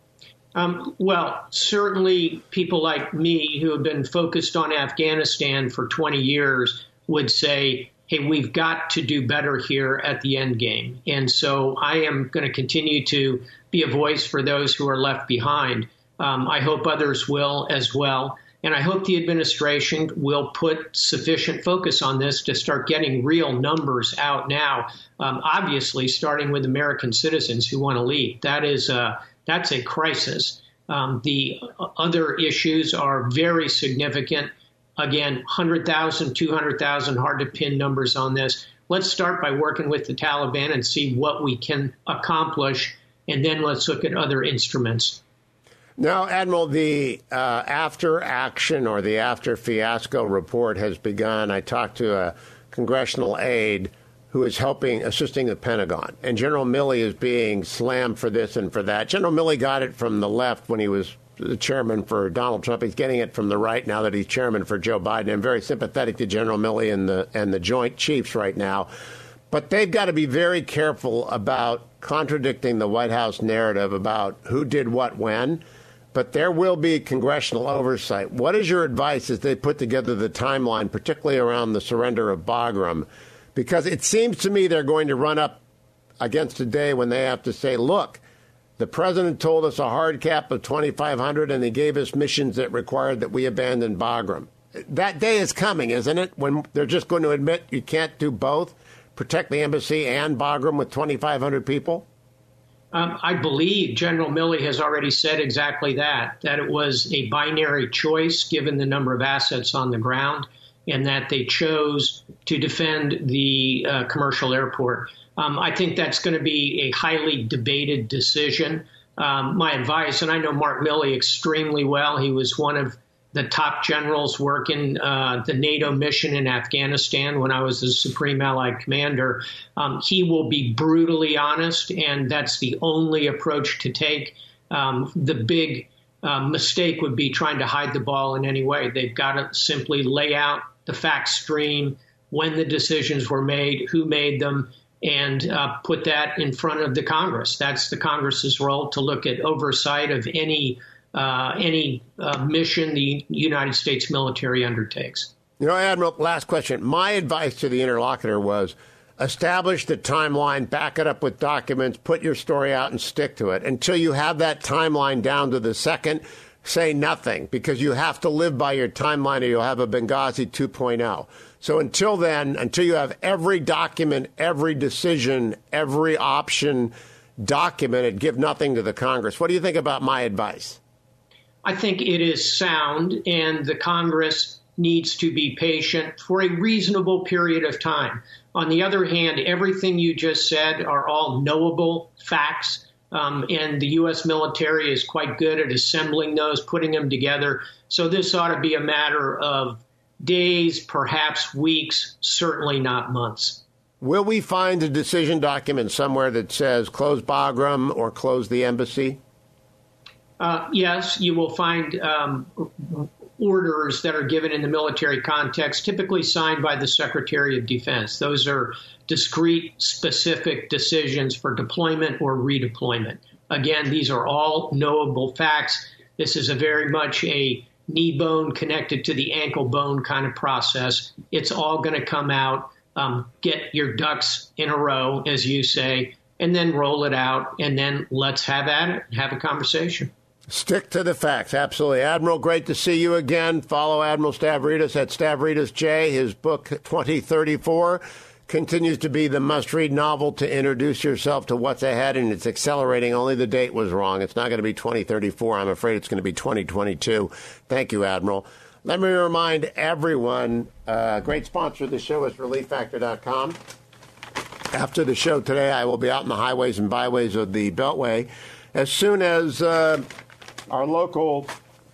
Um, well, certainly people like me who have been focused on Afghanistan for twenty years would say, hey, we've got to do better here at the end game. And so I am going to continue to be a voice for those who are left behind. Um, I hope others will as well. And I hope the administration will put sufficient focus on this to start getting real numbers out now, um, obviously starting with American citizens who want to leave. That is a, that's a crisis. Um, the other issues are very significant. Again, one hundred thousand, two hundred thousand, hard to pin numbers on this. Let's start by working with the Taliban and see what we can accomplish, and then let's look at other instruments. Now, Admiral, the uh, after action or the after fiasco report has begun. I talked to a congressional aide who is helping, assisting the Pentagon. And General Milley is being slammed for this and for that. General Milley got it from the left when he was the chairman for Donald Trump. He's getting it from the right now that he's chairman for Joe Biden. I'm very sympathetic to General Milley and the, and the Joint Chiefs right now. But they've got to be very careful about contradicting the White House narrative about who did what when. But there will be congressional oversight. What is your advice as they put together the timeline, particularly around the surrender of Bagram? Because it seems to me they're going to run up against a day when they have to say, look, the president told us a hard cap of twenty-five hundred, and he gave us missions that required that we abandon Bagram. That day is coming, isn't it, when they're just going to admit you can't do both, protect the embassy and Bagram with twenty-five hundred people? Um, I believe General Milley has already said exactly that, that it was a binary choice given the number of assets on the ground, and that they chose to defend the uh, commercial airport. Um, I think that's going to be a highly debated decision. Um, my advice, and I know Mark Milley extremely well. He was one of the top generals working uh, the NATO mission in Afghanistan when I was the Supreme Allied Commander. Um, he will be brutally honest, and that's the only approach to take. Um, the big uh, mistake would be trying to hide the ball in any way. They've got to simply lay out the fact stream, when the decisions were made, who made them, and uh, put that in front of the Congress. That's the Congress's role, to look at oversight of any Uh, any uh, mission the United States military undertakes. You know, Admiral, last question. My advice to the interlocutor was establish the timeline, back it up with documents, put your story out and stick to it. Until you have that timeline down to the second, say nothing, because you have to live by your timeline or you'll have a Benghazi two point oh. So until then, until you have every document, every decision, every option documented, give nothing to the Congress. What do you think about my advice? I think it is sound, and the Congress needs to be patient for a reasonable period of time. On the other hand, everything you just said are all knowable facts, um, and the U S military is quite good at assembling those, putting them together. So this ought to be a matter of days, perhaps weeks, certainly not months. Will we find a decision document somewhere that says close Bagram or close the embassy? Uh, yes, you will find um, orders that are given in the military context, typically signed by the Secretary of Defense. Those are discrete, specific decisions for deployment or redeployment. Again, these are all knowable facts. This is a very much a knee bone connected to the ankle bone kind of process. It's all going to come out. Um, get your ducks in a row, as you say, and then roll it out, and then let's have at it and have a conversation. Stick to the facts. Absolutely. Admiral, great to see you again. Follow Admiral Stavridis at Stavridis J. His book, twenty thirty-four, continues to be the must-read novel to introduce yourself to what's ahead, and it's accelerating. Only the date was wrong. It's not going to be twenty thirty-four. I'm afraid it's going to be twenty twenty-two. Thank you, Admiral. Let me remind everyone, uh, great sponsor of the show is relief factor dot com. After the show today, I will be out in the highways and byways of the Beltway. As soon as uh, our local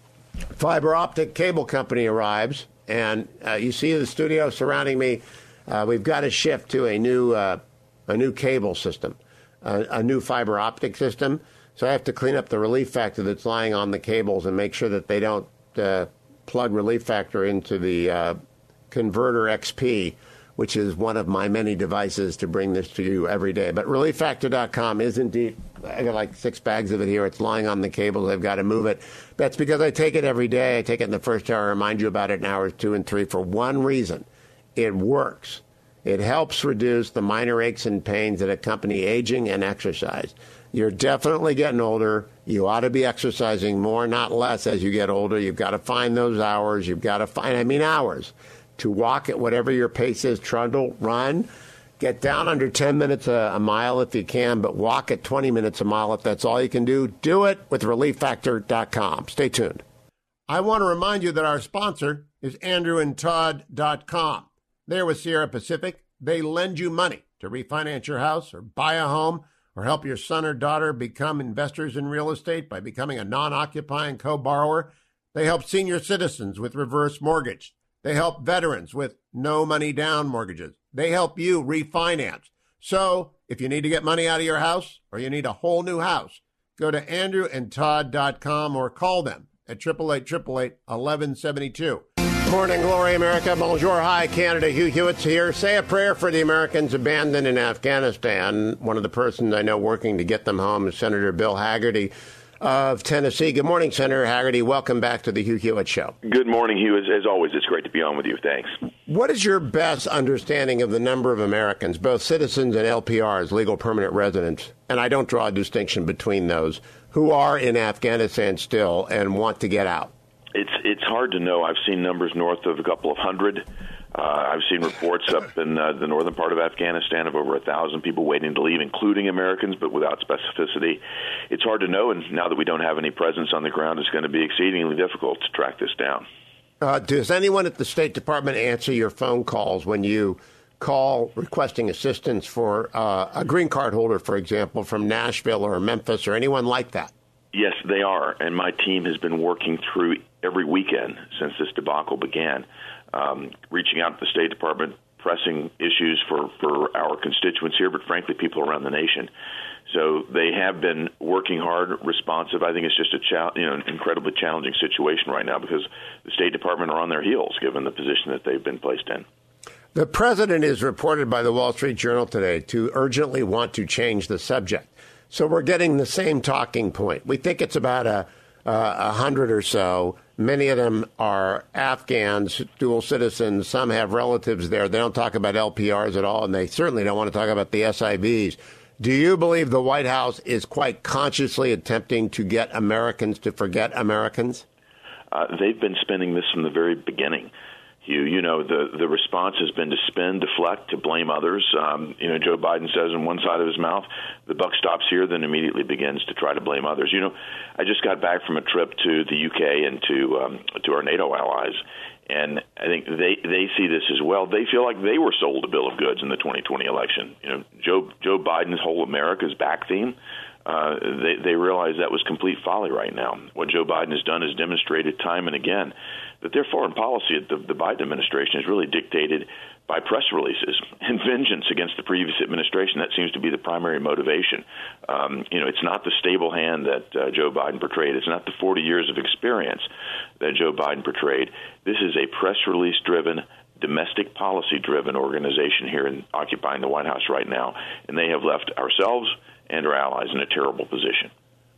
fiber optic cable company arrives, and uh, you see the studio surrounding me, uh, we've got to shift to a new uh, a new cable system, uh, a new fiber optic system. So I have to clean up the relief factor that's lying on the cables and make sure that they don't uh, plug relief factor into the uh, converter X P, which is one of my many devices to bring this to you every day. But relief factor dot com is indeed, I got like six bags of it here. It's lying on the cables. I've got to move it. That's because I take it every day. I take it in the first hour, remind you about it in hours two and three for one reason. It works. It helps reduce the minor aches and pains that accompany aging and exercise. You're definitely getting older. You ought to be exercising more, not less, as you get older. You've got to find those hours. You've got to find, I mean hours, to walk at whatever your pace is, trundle, run. Get down under ten minutes a, a mile if you can, but walk at twenty minutes a mile if that's all you can do. Do it with relief factor dot com. Stay tuned. I want to remind you that our sponsor is andrew and todd dot com. They're with Sierra Pacific. They lend you money to refinance your house or buy a home or help your son or daughter become investors in real estate by becoming a non-occupying co-borrower. They help senior citizens with reverse mortgage. They help veterans with no money down mortgages. They help you refinance. So if you need to get money out of your house or you need a whole new house, go to andrew and todd dot com or call them at eight eight eight, eight eight eight, one one seven two. Morning, Glory, America. Bonjour, hi, Canada. Hugh Hewitt's here. Say a prayer for the Americans abandoned in Afghanistan. One of the persons I know working to get them home is Senator Bill Hagerty of Tennessee. Good morning, Senator Hagerty. Welcome back to the Hugh Hewitt Show. Good morning, Hugh. As, as always, it's great to be on with you. Thanks. What is your best understanding of the number of Americans, both citizens and L P Rs, legal permanent residents, and I don't draw a distinction between those, who are in Afghanistan still and want to get out? It's it's hard to know. I've seen numbers north of a couple of hundred. Uh, I've seen reports up in uh, the northern part of Afghanistan of over a thousand people waiting to leave, including Americans, but without specificity. It's hard to know, and now that we don't have any presence on the ground, it's going to be exceedingly difficult to track this down. Uh, does anyone at the State Department answer your phone calls when you call requesting assistance for uh, a green card holder, for example, from Nashville or Memphis or anyone like that? Yes, they are, and my team has been working through every weekend since this debacle began, um, reaching out to the State Department, pressing issues for, for our constituents here, but frankly, people around the nation. So they have been working hard, responsive. I think it's just a cha- you know, an incredibly challenging situation right now because the State Department are on their heels, given the position that they've been placed in. The president is reported by the Wall Street Journal today to urgently want to change the subject. So we're getting the same talking point. We think it's about a, uh, a hundred or so. Many of them are Afghans, dual citizens. Some have relatives there. They don't talk about L P Rs at all, and they certainly don't want to talk about the S I Vs. Do you believe the White House is quite consciously attempting to get Americans to forget Americans? Uh, they've been spinning this from the very beginning. You, you know, the, the response has been to spin, deflect, to blame others. Um, you know, Joe Biden says on one side of his mouth, the buck stops here, then immediately begins to try to blame others. You know, I just got back from a trip to the U K and to um, to our NATO allies, and I think they, they see this as well. They feel like they were sold a bill of goods in the twenty twenty election. You know, Joe Joe Biden's whole America's back theme. Uh, they, they realize that was complete folly right now. What Joe Biden has done is demonstrated time and again that their foreign policy, the, the Biden administration, is really dictated by press releases and vengeance against the previous administration. That seems to be the primary motivation. Um, you know, it's not the stable hand that uh, Joe Biden portrayed. It's not the forty years of experience that Joe Biden portrayed. This is a press release-driven, domestic policy-driven organization here in occupying the White House right now, and they have left ourselves and our allies in a terrible position.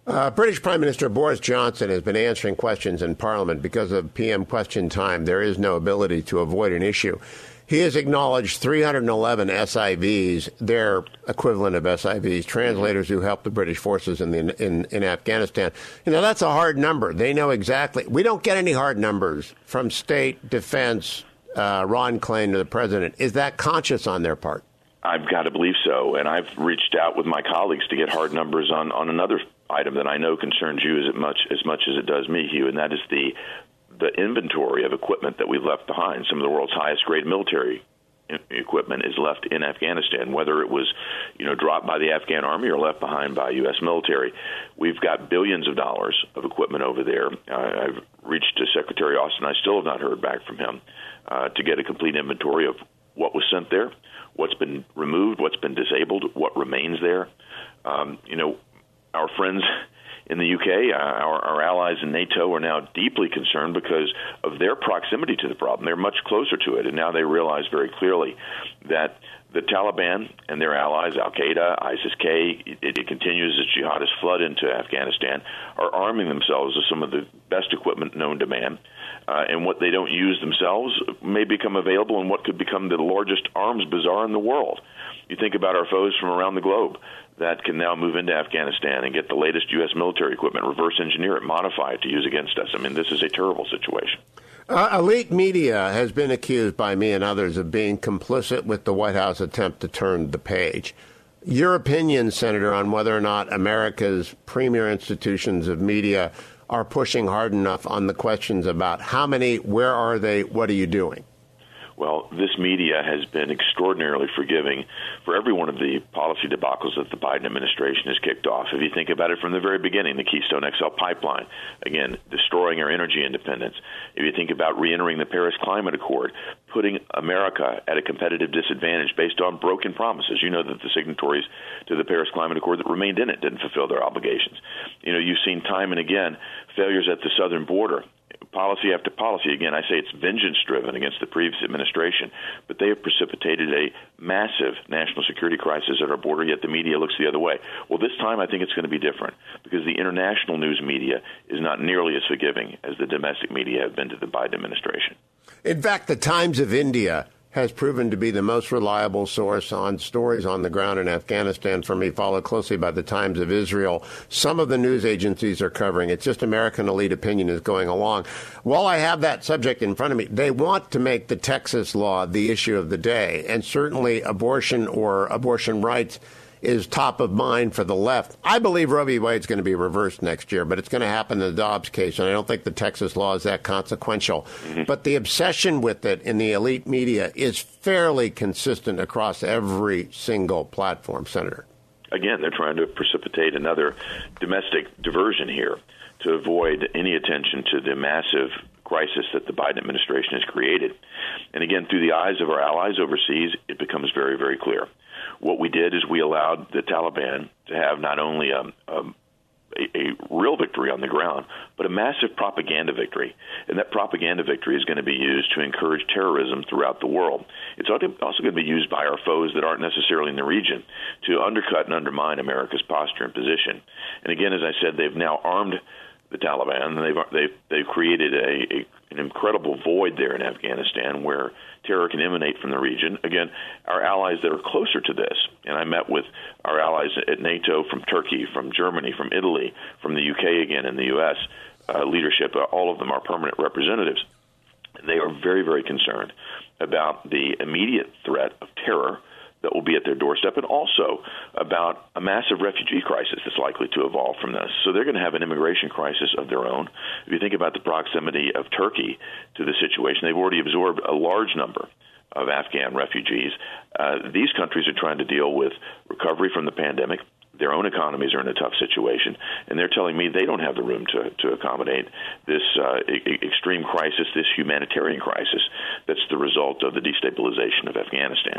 Uh, British Prime Minister Boris Johnson has been answering questions in Parliament because of P M question time. There is no ability to avoid an issue. He has acknowledged three hundred eleven S I Vs, their equivalent of S I Vs, translators who helped the British forces in, the, in, in Afghanistan. You know, that's a hard number. They know exactly. We don't get any hard numbers from State, Defense, uh, Ron Klain to the President. Is that conscious on their part? I've got to believe so, and I've reached out with my colleagues to get hard numbers on, on another item that I know concerns you as much as much as it does me, Hugh, and that is the the inventory of equipment that we've left behind. Some of the world's highest grade military equipment is left in Afghanistan, whether it was, you know, dropped by the Afghan army or left behind by U S military. We've got billions of dollars of equipment over there. Uh, I've reached to Secretary Austin. I still have not heard back from him uh, to get a complete inventory of what was sent there, what's been removed, what's been disabled, what remains there. Um, you know, our friends in the U K, uh, our, our allies in NATO are now deeply concerned because of their proximity to the problem. They're much closer to it, and now they realize very clearly that the Taliban and their allies, Al-Qaeda, ISIS-K, it, it continues as jihadists flood into Afghanistan, are arming themselves with some of the best equipment known to man. Uh, and what they don't use themselves may become available in what could become the largest arms bazaar in the world. You think about our foes from around the globe that can now move into Afghanistan and get the latest U S military equipment, reverse engineer it, modify it to use against us. I mean, this is a terrible situation. Uh, elite media has been accused by me and others of being complicit with the White House attempt to turn the page. Your opinion, Senator, on whether or not America's premier institutions of media are pushing hard enough on the questions about how many, where are they, what are you doing? Well, this media has been extraordinarily forgiving for every one of the policy debacles that the Biden administration has kicked off. If you think about it from the very beginning, the Keystone X L pipeline, again, destroying our energy independence. If you think about reentering the Paris Climate Accord, putting America at a competitive disadvantage based on broken promises. You know that the signatories to the Paris Climate Accord that remained in it didn't fulfill their obligations. You know, you've seen time and again failures at the southern border. Policy after policy, again, I say it's vengeance-driven against the previous administration, but they have precipitated a massive national security crisis at our border, yet the media looks the other way. Well, this time I think it's going to be different because the international news media is not nearly as forgiving as the domestic media have been to the Biden administration. In fact, the Times of India has proven to be the most reliable source on stories on the ground in Afghanistan for me, followed closely by the Times of Israel. Some of the news agencies are covering. It's just American elite opinion is going along. While I have that subject in front of me, they want to make the Texas law the issue of the day, and certainly abortion or abortion rights is top of mind for the left. I believe Roe v. Wade is going to be reversed next year, but it's going to happen in the Dobbs case, and I don't think the Texas law is that consequential. Mm-hmm. But the obsession with it in the elite media is fairly consistent across every single platform, Senator. Again, they're trying to precipitate another domestic diversion here to avoid any attention to the massive crisis that the Biden administration has created. And again, through the eyes of our allies overseas, it becomes very, very clear. What we did is we allowed the Taliban to have not only a, a, a real victory on the ground, but a massive propaganda victory. And that propaganda victory is going to be used to encourage terrorism throughout the world. It's also going to be used by our foes that aren't necessarily in the region to undercut and undermine America's posture and position. And again, as I said, they've now armed the Taliban, and they've they've, they've created a, a an incredible void there in Afghanistan where terror can emanate from the region. Again, our allies that are closer to this, and I met with our allies at NATO from Turkey, from Germany, from Italy, from the U K again, and the U S uh, leadership, uh, all of them are permanent representatives. They are very, very concerned about the immediate threat of terror that will be at their doorstep, and also about a massive refugee crisis that's likely to evolve from this. So they're going to have an immigration crisis of their own. If you think about the proximity of Turkey to the situation, they've already absorbed a large number of Afghan refugees. Uh, these countries are trying to deal with recovery from the pandemic. Their own economies are in a tough situation, and they're telling me they don't have the room to, to accommodate this uh, e- extreme crisis, this humanitarian crisis that's the result of the destabilization of Afghanistan.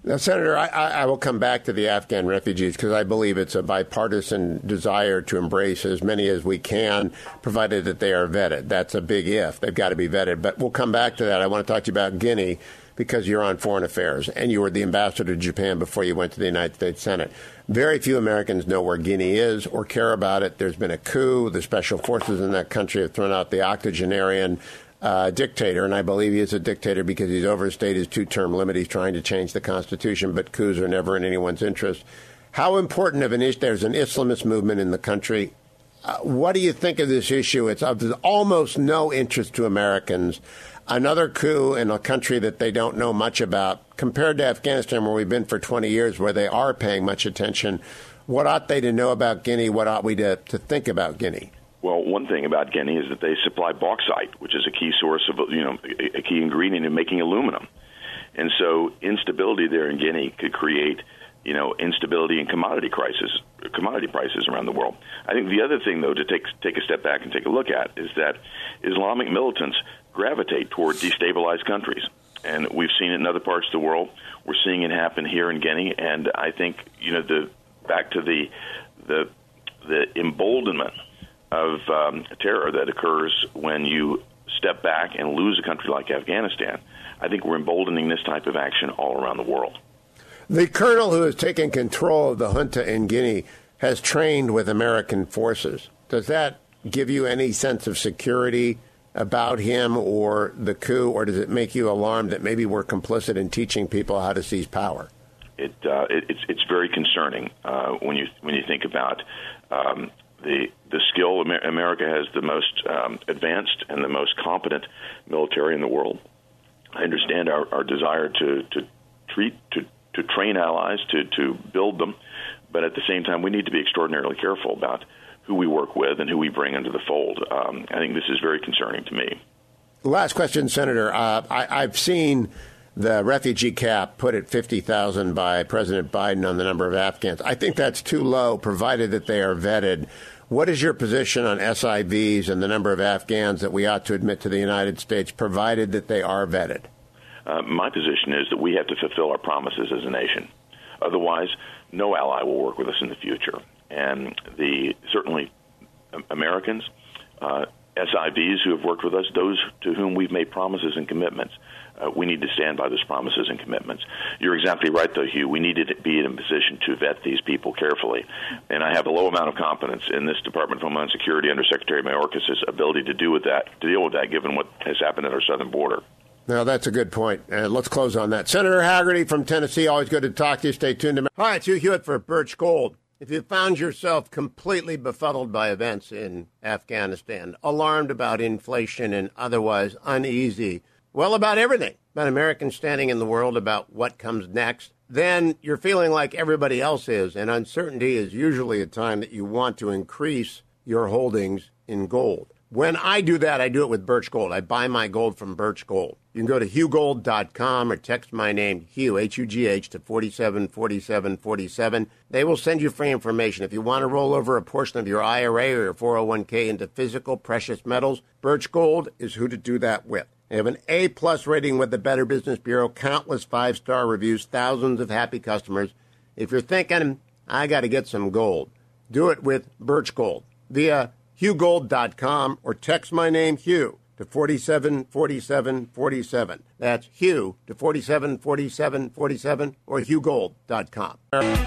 Now, Senator, I, I will come back to the Afghan refugees because I believe it's a bipartisan desire to embrace as many as we can, provided that they are vetted. That's a big if. They've got to be vetted. But we'll come back to that. I want to talk to you about Guinea because you're on foreign affairs and you were the ambassador to Japan before you went to the United States Senate. Very few Americans know where Guinea is or care about it. There's been a coup. The special forces in that country have thrown out the octogenarian Uh, dictator, and I believe he is a dictator because he's overstayed his two-term limit. He's trying to change the Constitution, but coups are never in anyone's interest. How important of an issue? There's an Islamist movement in the country. Uh, what do you think of this issue? It's of almost no interest to Americans. Another coup in a country that they don't know much about, compared to Afghanistan, where we've been for twenty years, where they are paying much attention. What ought they to know about Guinea? What ought we to, to think about Guinea? Well, one thing about Guinea is that they supply bauxite, which is a key source of, you know, a key ingredient in making aluminum. And so instability there in Guinea could create, you know, instability in commodity prices, commodity prices around the world. I think the other thing, though, to take take a step back and take a look at is that Islamic militants gravitate toward destabilized countries. And we've seen it in other parts of the world. We're seeing it happen here in Guinea. And I think, you know, the back to the the the emboldenment of um, terror that occurs when you step back and lose a country like Afghanistan. I think we're emboldening this type of action all around the world. The colonel who has taken control of the junta in Guinea has trained with American forces. Does that give you any sense of security about him or the coup, or does it make you alarmed that maybe we're complicit in teaching people how to seize power? It, uh, it it's it's very concerning uh, when you when you think about um, the the skill. America has the most um, advanced and the most competent military in the world. I understand our, our desire to, to treat to, to train allies, to, to build them, but at the same time we need to be extraordinarily careful about who we work with and who we bring into the fold. Um, I think this is very concerning to me. Last question, Senator. Uh, I, I've seen the refugee cap put at fifty thousand by President Biden on the number of Afghans. I think that's too low, provided that they are vetted. What is your position on S I Vs and the number of Afghans that we ought to admit to the United States, provided that they are vetted? Uh, my position is that we have to fulfill our promises as a nation. Otherwise, no ally will work with us in the future. And the certainly Americans, uh, S I Vs who have worked with us, those to whom we've made promises and commitments, Uh, we need to stand by those promises and commitments. You're exactly right, though, Hugh. We need to be in a position to vet these people carefully. And I have a low amount of confidence in this Department of Homeland Security under Secretary Mayorkas' ability to do with that, to deal with that, given what has happened at our southern border. Now, that's a good point. Uh, let's close on that. Senator Haggerty from Tennessee, always good to talk to you. Stay tuned. To All right, it's Hugh Hewitt for Birch Gold. If you found yourself completely befuddled by events in Afghanistan, alarmed about inflation and otherwise uneasy, well, about everything, about Americans standing in the world, about what comes next, then you're feeling like everybody else is, and uncertainty is usually a time that you want to increase your holdings in gold. When I do that, I do it with Birch Gold. I buy my gold from Birch Gold. You can go to hugh gold dot com or text my name, Hugh, H U G H, to four seven four seven four seven. They will send you free information. If you want to roll over a portion of your I R A or your four oh one k into physical precious metals, Birch Gold is who to do that with. They have an A-plus rating with the Better Business Bureau, countless five-star reviews, thousands of happy customers. If you're thinking, I got to get some gold, do it with Birch Gold via hugh gold dot com or text my name, Hugh, to four seven four seven four seven. That's Hugh to four seven four seven four seven or hugh gold dot com.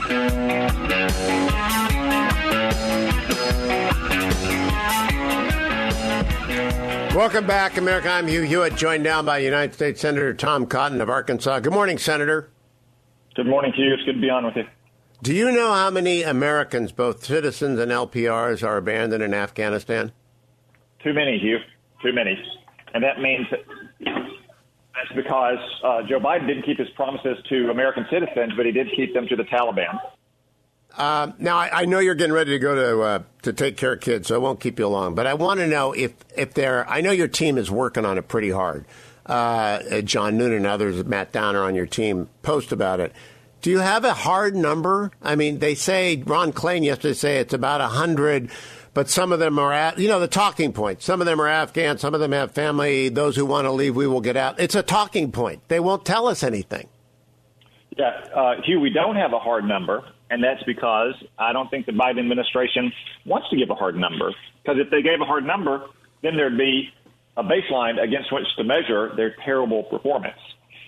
Welcome back, America. I'm Hugh Hewitt, joined now by United States Senator Tom Cotton of Arkansas. Good morning, Senator. Good morning to you. It's good to be on with you. Do you know how many Americans, both citizens and L P Rs, are abandoned in Afghanistan? Too many, Hugh. Too many. And that means that that's because uh, Joe Biden didn't keep his promises to American citizens, but he did keep them to the Taliban. Uh, now, I, I know you're getting ready to go to uh, to take care of kids, so I won't keep you long. But I want to know if, if they're – I know your team is working on it pretty hard. Uh, John Noonan and others, Matt Downer on your team, post about it. Do you have a hard number? I mean, they say – Ron Klain yesterday say it's about one hundred, but some of them are – you know, the talking point. Some of them are Afghan. Some of them have family. Those who want to leave, we will get out. It's a talking point. They won't tell us anything. Yeah, uh, Hugh, we don't have a hard number, and that's because I don't think the Biden administration wants to give a hard number. Because if they gave a hard number, then there'd be a baseline against which to measure their terrible performance.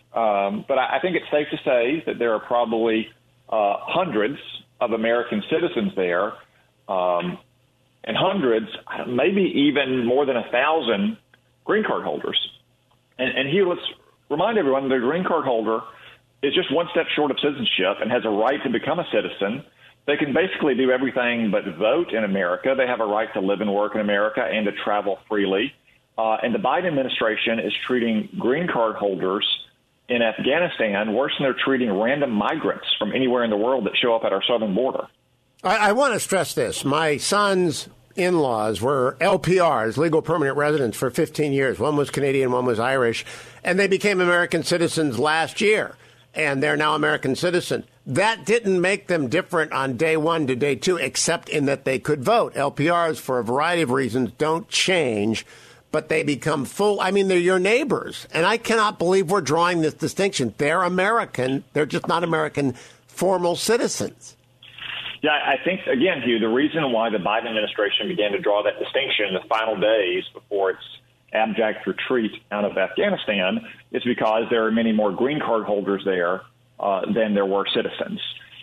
Um, but I, I think it's safe to say that there are probably uh, hundreds of American citizens there, um, and hundreds, maybe even more than a thousand green card holders. And, and Hugh, let's remind everyone the green card holder is just one step short of citizenship and has a right to become a citizen. They can basically do everything but vote in America. They have a right to live and work in America and to travel freely. Uh, and the Biden administration is treating green card holders in Afghanistan worse than they're treating random migrants from anywhere in the world that show up at our southern border. I, I want to stress this. My son's in-laws were L P Rs, legal permanent residents, for fifteen years. One was Canadian, one was Irish, and they became American citizens last year, and they're now American citizens. That didn't make them different on day one to day two, except in that they could vote. L P Rs, for a variety of reasons, don't change, but they become full. I mean, they're your neighbors, and I cannot believe we're drawing this distinction. They're American. They're just not American formal citizens. Yeah, I think, again, Hugh, the reason why the Biden administration began to draw that distinction in the final days before its abject retreat out of Afghanistan is because there are many more green card holders there uh, than there were citizens.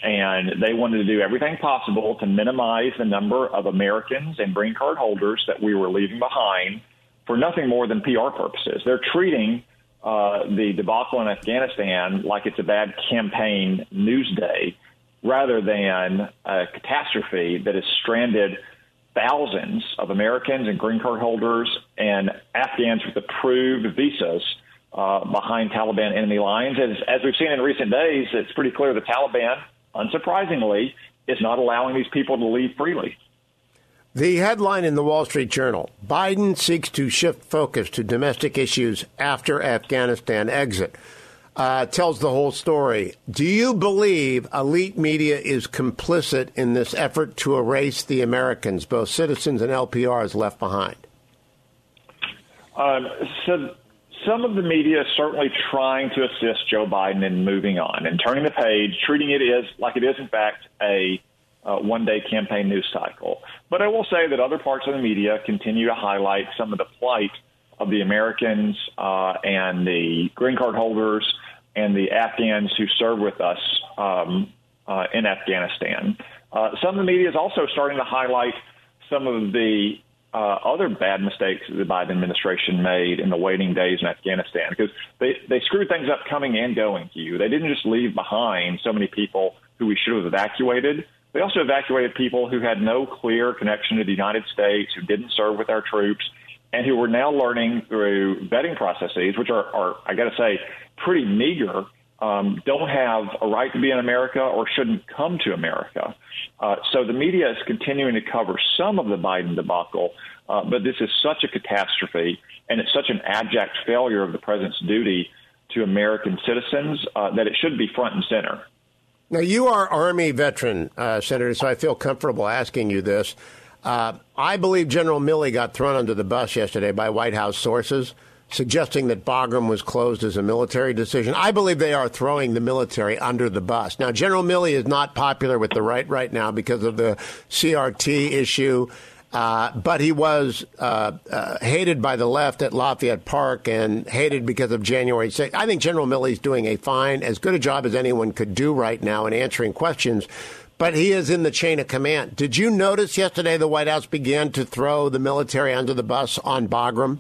And they wanted to do everything possible to minimize the number of Americans and green card holders that we were leaving behind for nothing more than P R purposes. They're treating uh, the debacle in Afghanistan like it's a bad campaign news day, rather than a catastrophe that has stranded thousands of Americans and green card holders and Afghans with approved visas uh, behind Taliban enemy lines. As, as we've seen in recent days, it's pretty clear the Taliban, unsurprisingly, is not allowing these people to leave freely. The headline in the Wall Street Journal, Biden seeks to shift focus to domestic issues after Afghanistan exit. Uh, tells the whole story. Do you believe elite media is complicit in this effort to erase the Americans, both citizens and L P Rs, left behind? Um, so some of the media is certainly trying to assist Joe Biden in moving on and turning the page, treating it as like it is, in fact, a uh, one-day campaign news cycle. But I will say that other parts of the media continue to highlight some of the plight of the Americans uh, and the green card holders and the Afghans who serve with us um, uh, in Afghanistan. Uh, some of the media is also starting to highlight some of the uh, other bad mistakes that the Biden administration made in the waiting days in Afghanistan, because they, they screwed things up coming and going, Hugh. They didn't just leave behind so many people who we should have evacuated. They also evacuated people who had no clear connection to the United States, who didn't serve with our troops, and who were now learning through vetting processes, which are, are I got to say, pretty meager, um, don't have a right to be in America or shouldn't come to America. Uh, so the media is continuing to cover some of the Biden debacle, uh, but this is such a catastrophe, and it's such an abject failure of the president's duty to American citizens uh, that it should be front and center. Now, you are Army veteran, uh, Senator, so I feel comfortable asking you this. Uh, I believe General Milley got thrown under the bus yesterday by White House sources, suggesting that Bagram was closed as a military decision. I believe they are throwing the military under the bus. Now, General Milley is not popular with the right right now because of the C R T issue, uh, but he was uh, uh, hated by the left at Lafayette Park and hated because of January sixth. I think General Milley is doing a fine, as good a job as anyone could do right now in answering questions, but he is in the chain of command. Did you notice yesterday the White House began to throw the military under the bus on Bagram?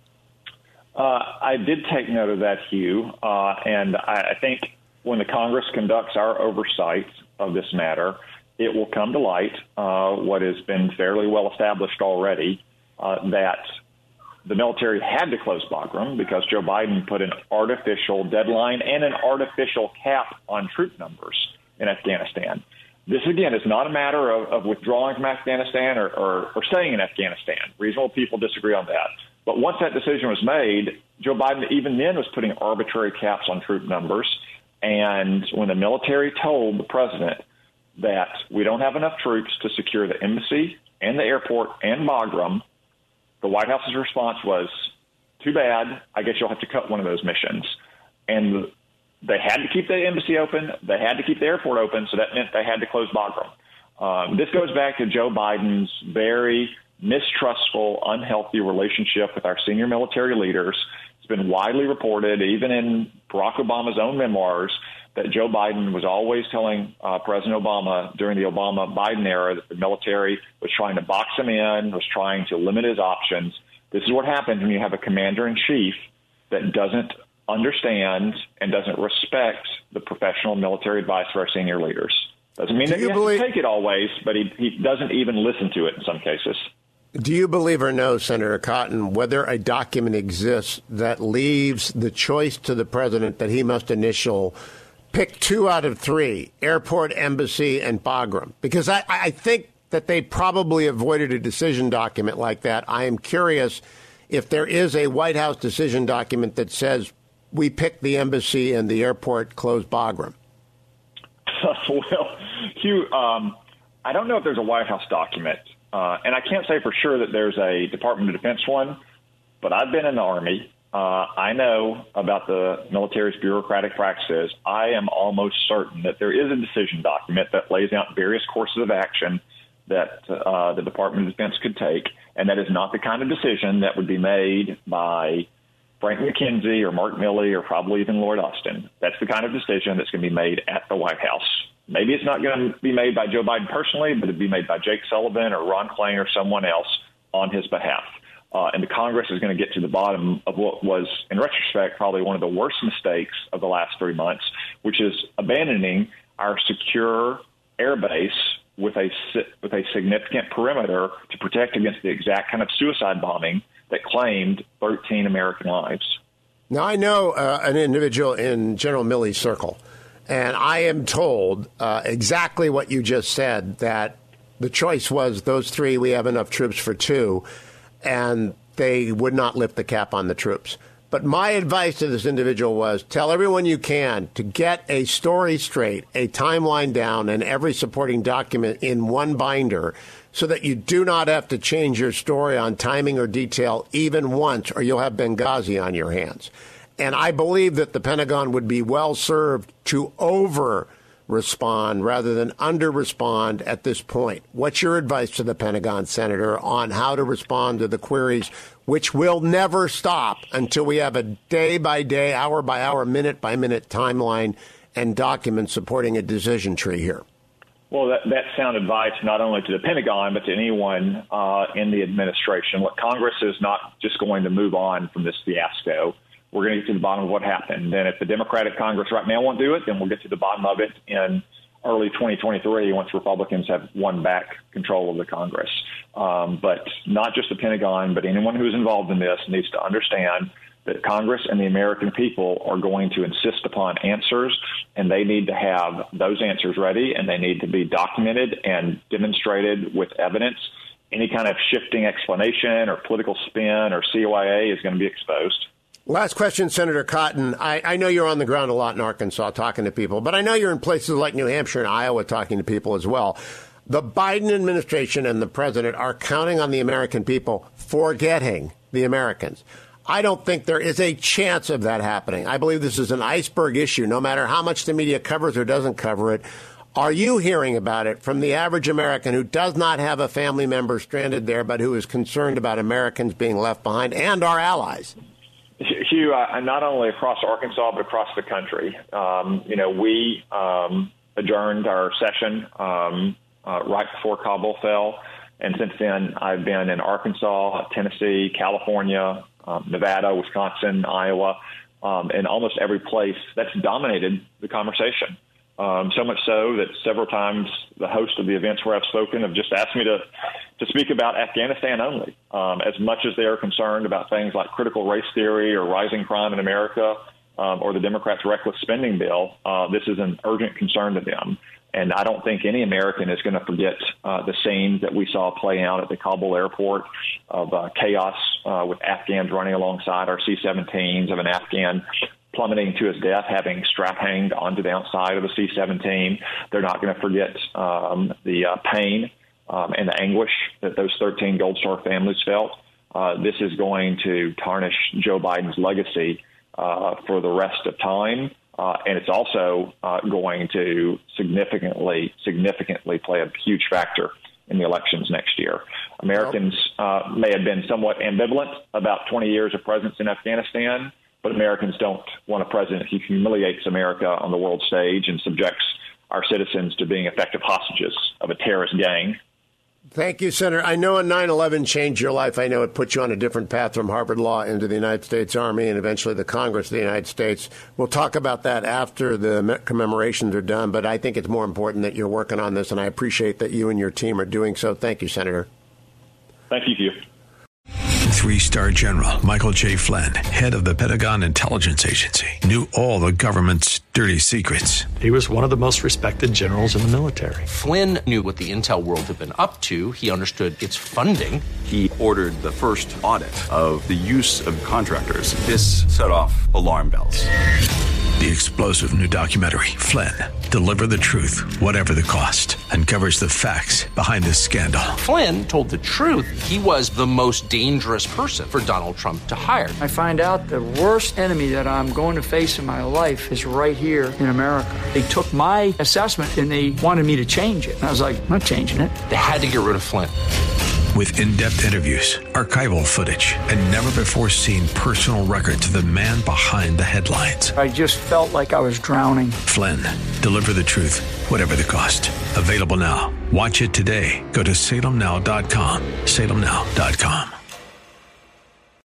Uh, I did take note of that, Hugh, uh, and I, I think when the Congress conducts our oversight of this matter, it will come to light uh, what has been fairly well established already, uh, that the military had to close Bagram because Joe Biden put an artificial deadline and an artificial cap on troop numbers in Afghanistan. This, again, is not a matter of, of withdrawing from Afghanistan or, or, or staying in Afghanistan. Reasonable people disagree on that. But once that decision was made, Joe Biden even then was putting arbitrary caps on troop numbers. And when the military told the president that we don't have enough troops to secure the embassy and the airport and Bagram, the White House's response was, too bad, I guess you'll have to cut one of those missions. And the, they had to keep the embassy open. They had to keep the airport open, so that meant they had to close Bagram. Um, this goes back to Joe Biden's very mistrustful, unhealthy relationship with our senior military leaders. It's been widely reported, even in Barack Obama's own memoirs, that Joe Biden was always telling uh, President Obama during the Obama-Biden era that the military was trying to box him in, was trying to limit his options. This is what happens when you have a commander-in-chief that doesn't understand and doesn't respect the professional military advice of our senior leaders. Doesn't mean Do that you he believe- has to take it always, but he, he doesn't even listen to it in some cases. Do you believe or know, Senator Cotton, whether a document exists that leaves the choice to the president that he must initial pick two out of three, airport, embassy, and Bagram? Because I, I think that they probably avoided a decision document like that. I am curious if there is a White House decision document that says we pick the embassy and the airport, close Bagram. Well, Hugh, um, I don't know if there's a White House document, uh, and I can't say for sure that there's a Department of Defense one, but I've been in the Army. Uh, I know about the military's bureaucratic practices. I am almost certain that there is a decision document that lays out various courses of action that uh, the Department of Defense could take, and that is not the kind of decision that would be made by Frank McKenzie or Mark Milley or probably even Lloyd Austin. That's the kind of decision that's going to be made at the White House. Maybe it's not going to be made by Joe Biden personally, but it'd be made by Jake Sullivan or Ron Klain or someone else on his behalf. Uh, and the Congress is going to get to the bottom of what was, in retrospect, probably one of the worst mistakes of the last three months, which is abandoning our secure air base with a with a significant perimeter to protect against the exact kind of suicide bombing that claimed thirteen American lives. Now, I know uh, an individual in General Milley's circle, and I am told uh, exactly what you just said, that the choice was those three, we have enough troops for two, and they would not lift the cap on the troops. But my advice to this individual was tell everyone you can to get a story straight, a timeline down, and every supporting document in one binder so that you do not have to change your story on timing or detail even once, or you'll have Benghazi on your hands. And I believe that the Pentagon would be well served to over respond rather than under respond at this point. What's your advice to the Pentagon, Senator, on how to respond to the queries, which will never stop until we have a day by day, hour by hour, minute by minute timeline and documents supporting a decision tree here? Well, that, that's sound advice not only to the Pentagon, but to anyone uh, in the administration. Look, Congress is not just going to move on from this fiasco. We're going to get to the bottom of what happened. Then if the Democratic Congress right now won't do it, then we'll get to the bottom of it in early twenty twenty-three once Republicans have won back control of the Congress. Um, but not just the Pentagon, but anyone who's involved in this needs to understand that Congress and the American people are going to insist upon answers, and they need to have those answers ready, and they need to be documented and demonstrated with evidence. Any kind of shifting explanation or political spin or C Y A is going to be exposed. Last question, Senator Cotton. I, I know you're on the ground a lot in Arkansas talking to people, but I know you're in places like New Hampshire and Iowa talking to people as well. The Biden administration and the president are counting on the American people forgetting the Americans. I don't think there is a chance of that happening. I believe this is an iceberg issue, no matter how much the media covers or doesn't cover it. Are you hearing about it from the average American who does not have a family member stranded there, but who is concerned about Americans being left behind and our allies? Hugh, uh, not only across Arkansas, but across the country. Um, you know, we um, adjourned our session um, uh, right before Kabul fell. And since then, I've been in Arkansas, Tennessee, California, um, Nevada, Wisconsin, Iowa, um, and almost every place that's dominated the conversation. Um, so much so that several times the host of the events where I've spoken have just asked me to, to speak about Afghanistan only. Um, as much as they are concerned about things like critical race theory or rising crime in America um, or the Democrats' reckless spending bill, uh, this is an urgent concern to them. And I don't think any American is going to forget uh, the scenes that we saw play out at the Kabul airport of uh, chaos uh, with Afghans running alongside our C seventeens, of an Afghan plummeting to his death, having strap hanged onto the outside of the C seventeen. They're not going to forget um, the uh, pain um, and the anguish that those thirteen Gold Star families felt. Uh, this is going to tarnish Joe Biden's legacy uh, for the rest of time. Uh, and it's also uh, going to significantly, significantly play a huge factor in the elections next year. Americans uh, may have been somewhat ambivalent about twenty years of presence in Afghanistan, but Americans don't want a president who humiliates America on the world stage and subjects our citizens to being effective hostages of a terrorist gang. Thank you, Senator. I know nine eleven changed your life. I know it put you on a different path from Harvard Law into the United States Army and eventually the Congress of the United States. We'll talk about that after the commemorations are done, but I think it's more important that you're working on this, and I appreciate that you and your team are doing so. Thank you, Senator. Thank you, Hugh. Three-star General Michael J. Flynn, head of the Pentagon Intelligence Agency, knew all the government's dirty secrets. He was one of the most respected generals in the military. Flynn knew what the intel world had been up to. He understood its funding. He ordered the first audit of the use of contractors. This set off alarm bells. The explosive new documentary, Flynn, Deliver the Truth, Whatever the Cost, uncovers the facts behind this scandal. Flynn told the truth. He was the most dangerous person for Donald Trump to hire. I find out the worst enemy that I'm going to face in my life is right here in America. They took my assessment and they wanted me to change it. And I was like, I'm not changing it. They had to get rid of Flynn. With in-depth interviews, archival footage, and never-before-seen personal records of the man behind the headlines. I just felt like I was drowning. Flynn, Deliver the Truth, Whatever the Cost. Available now. Watch it today. Go to salem now dot com. salem now dot com.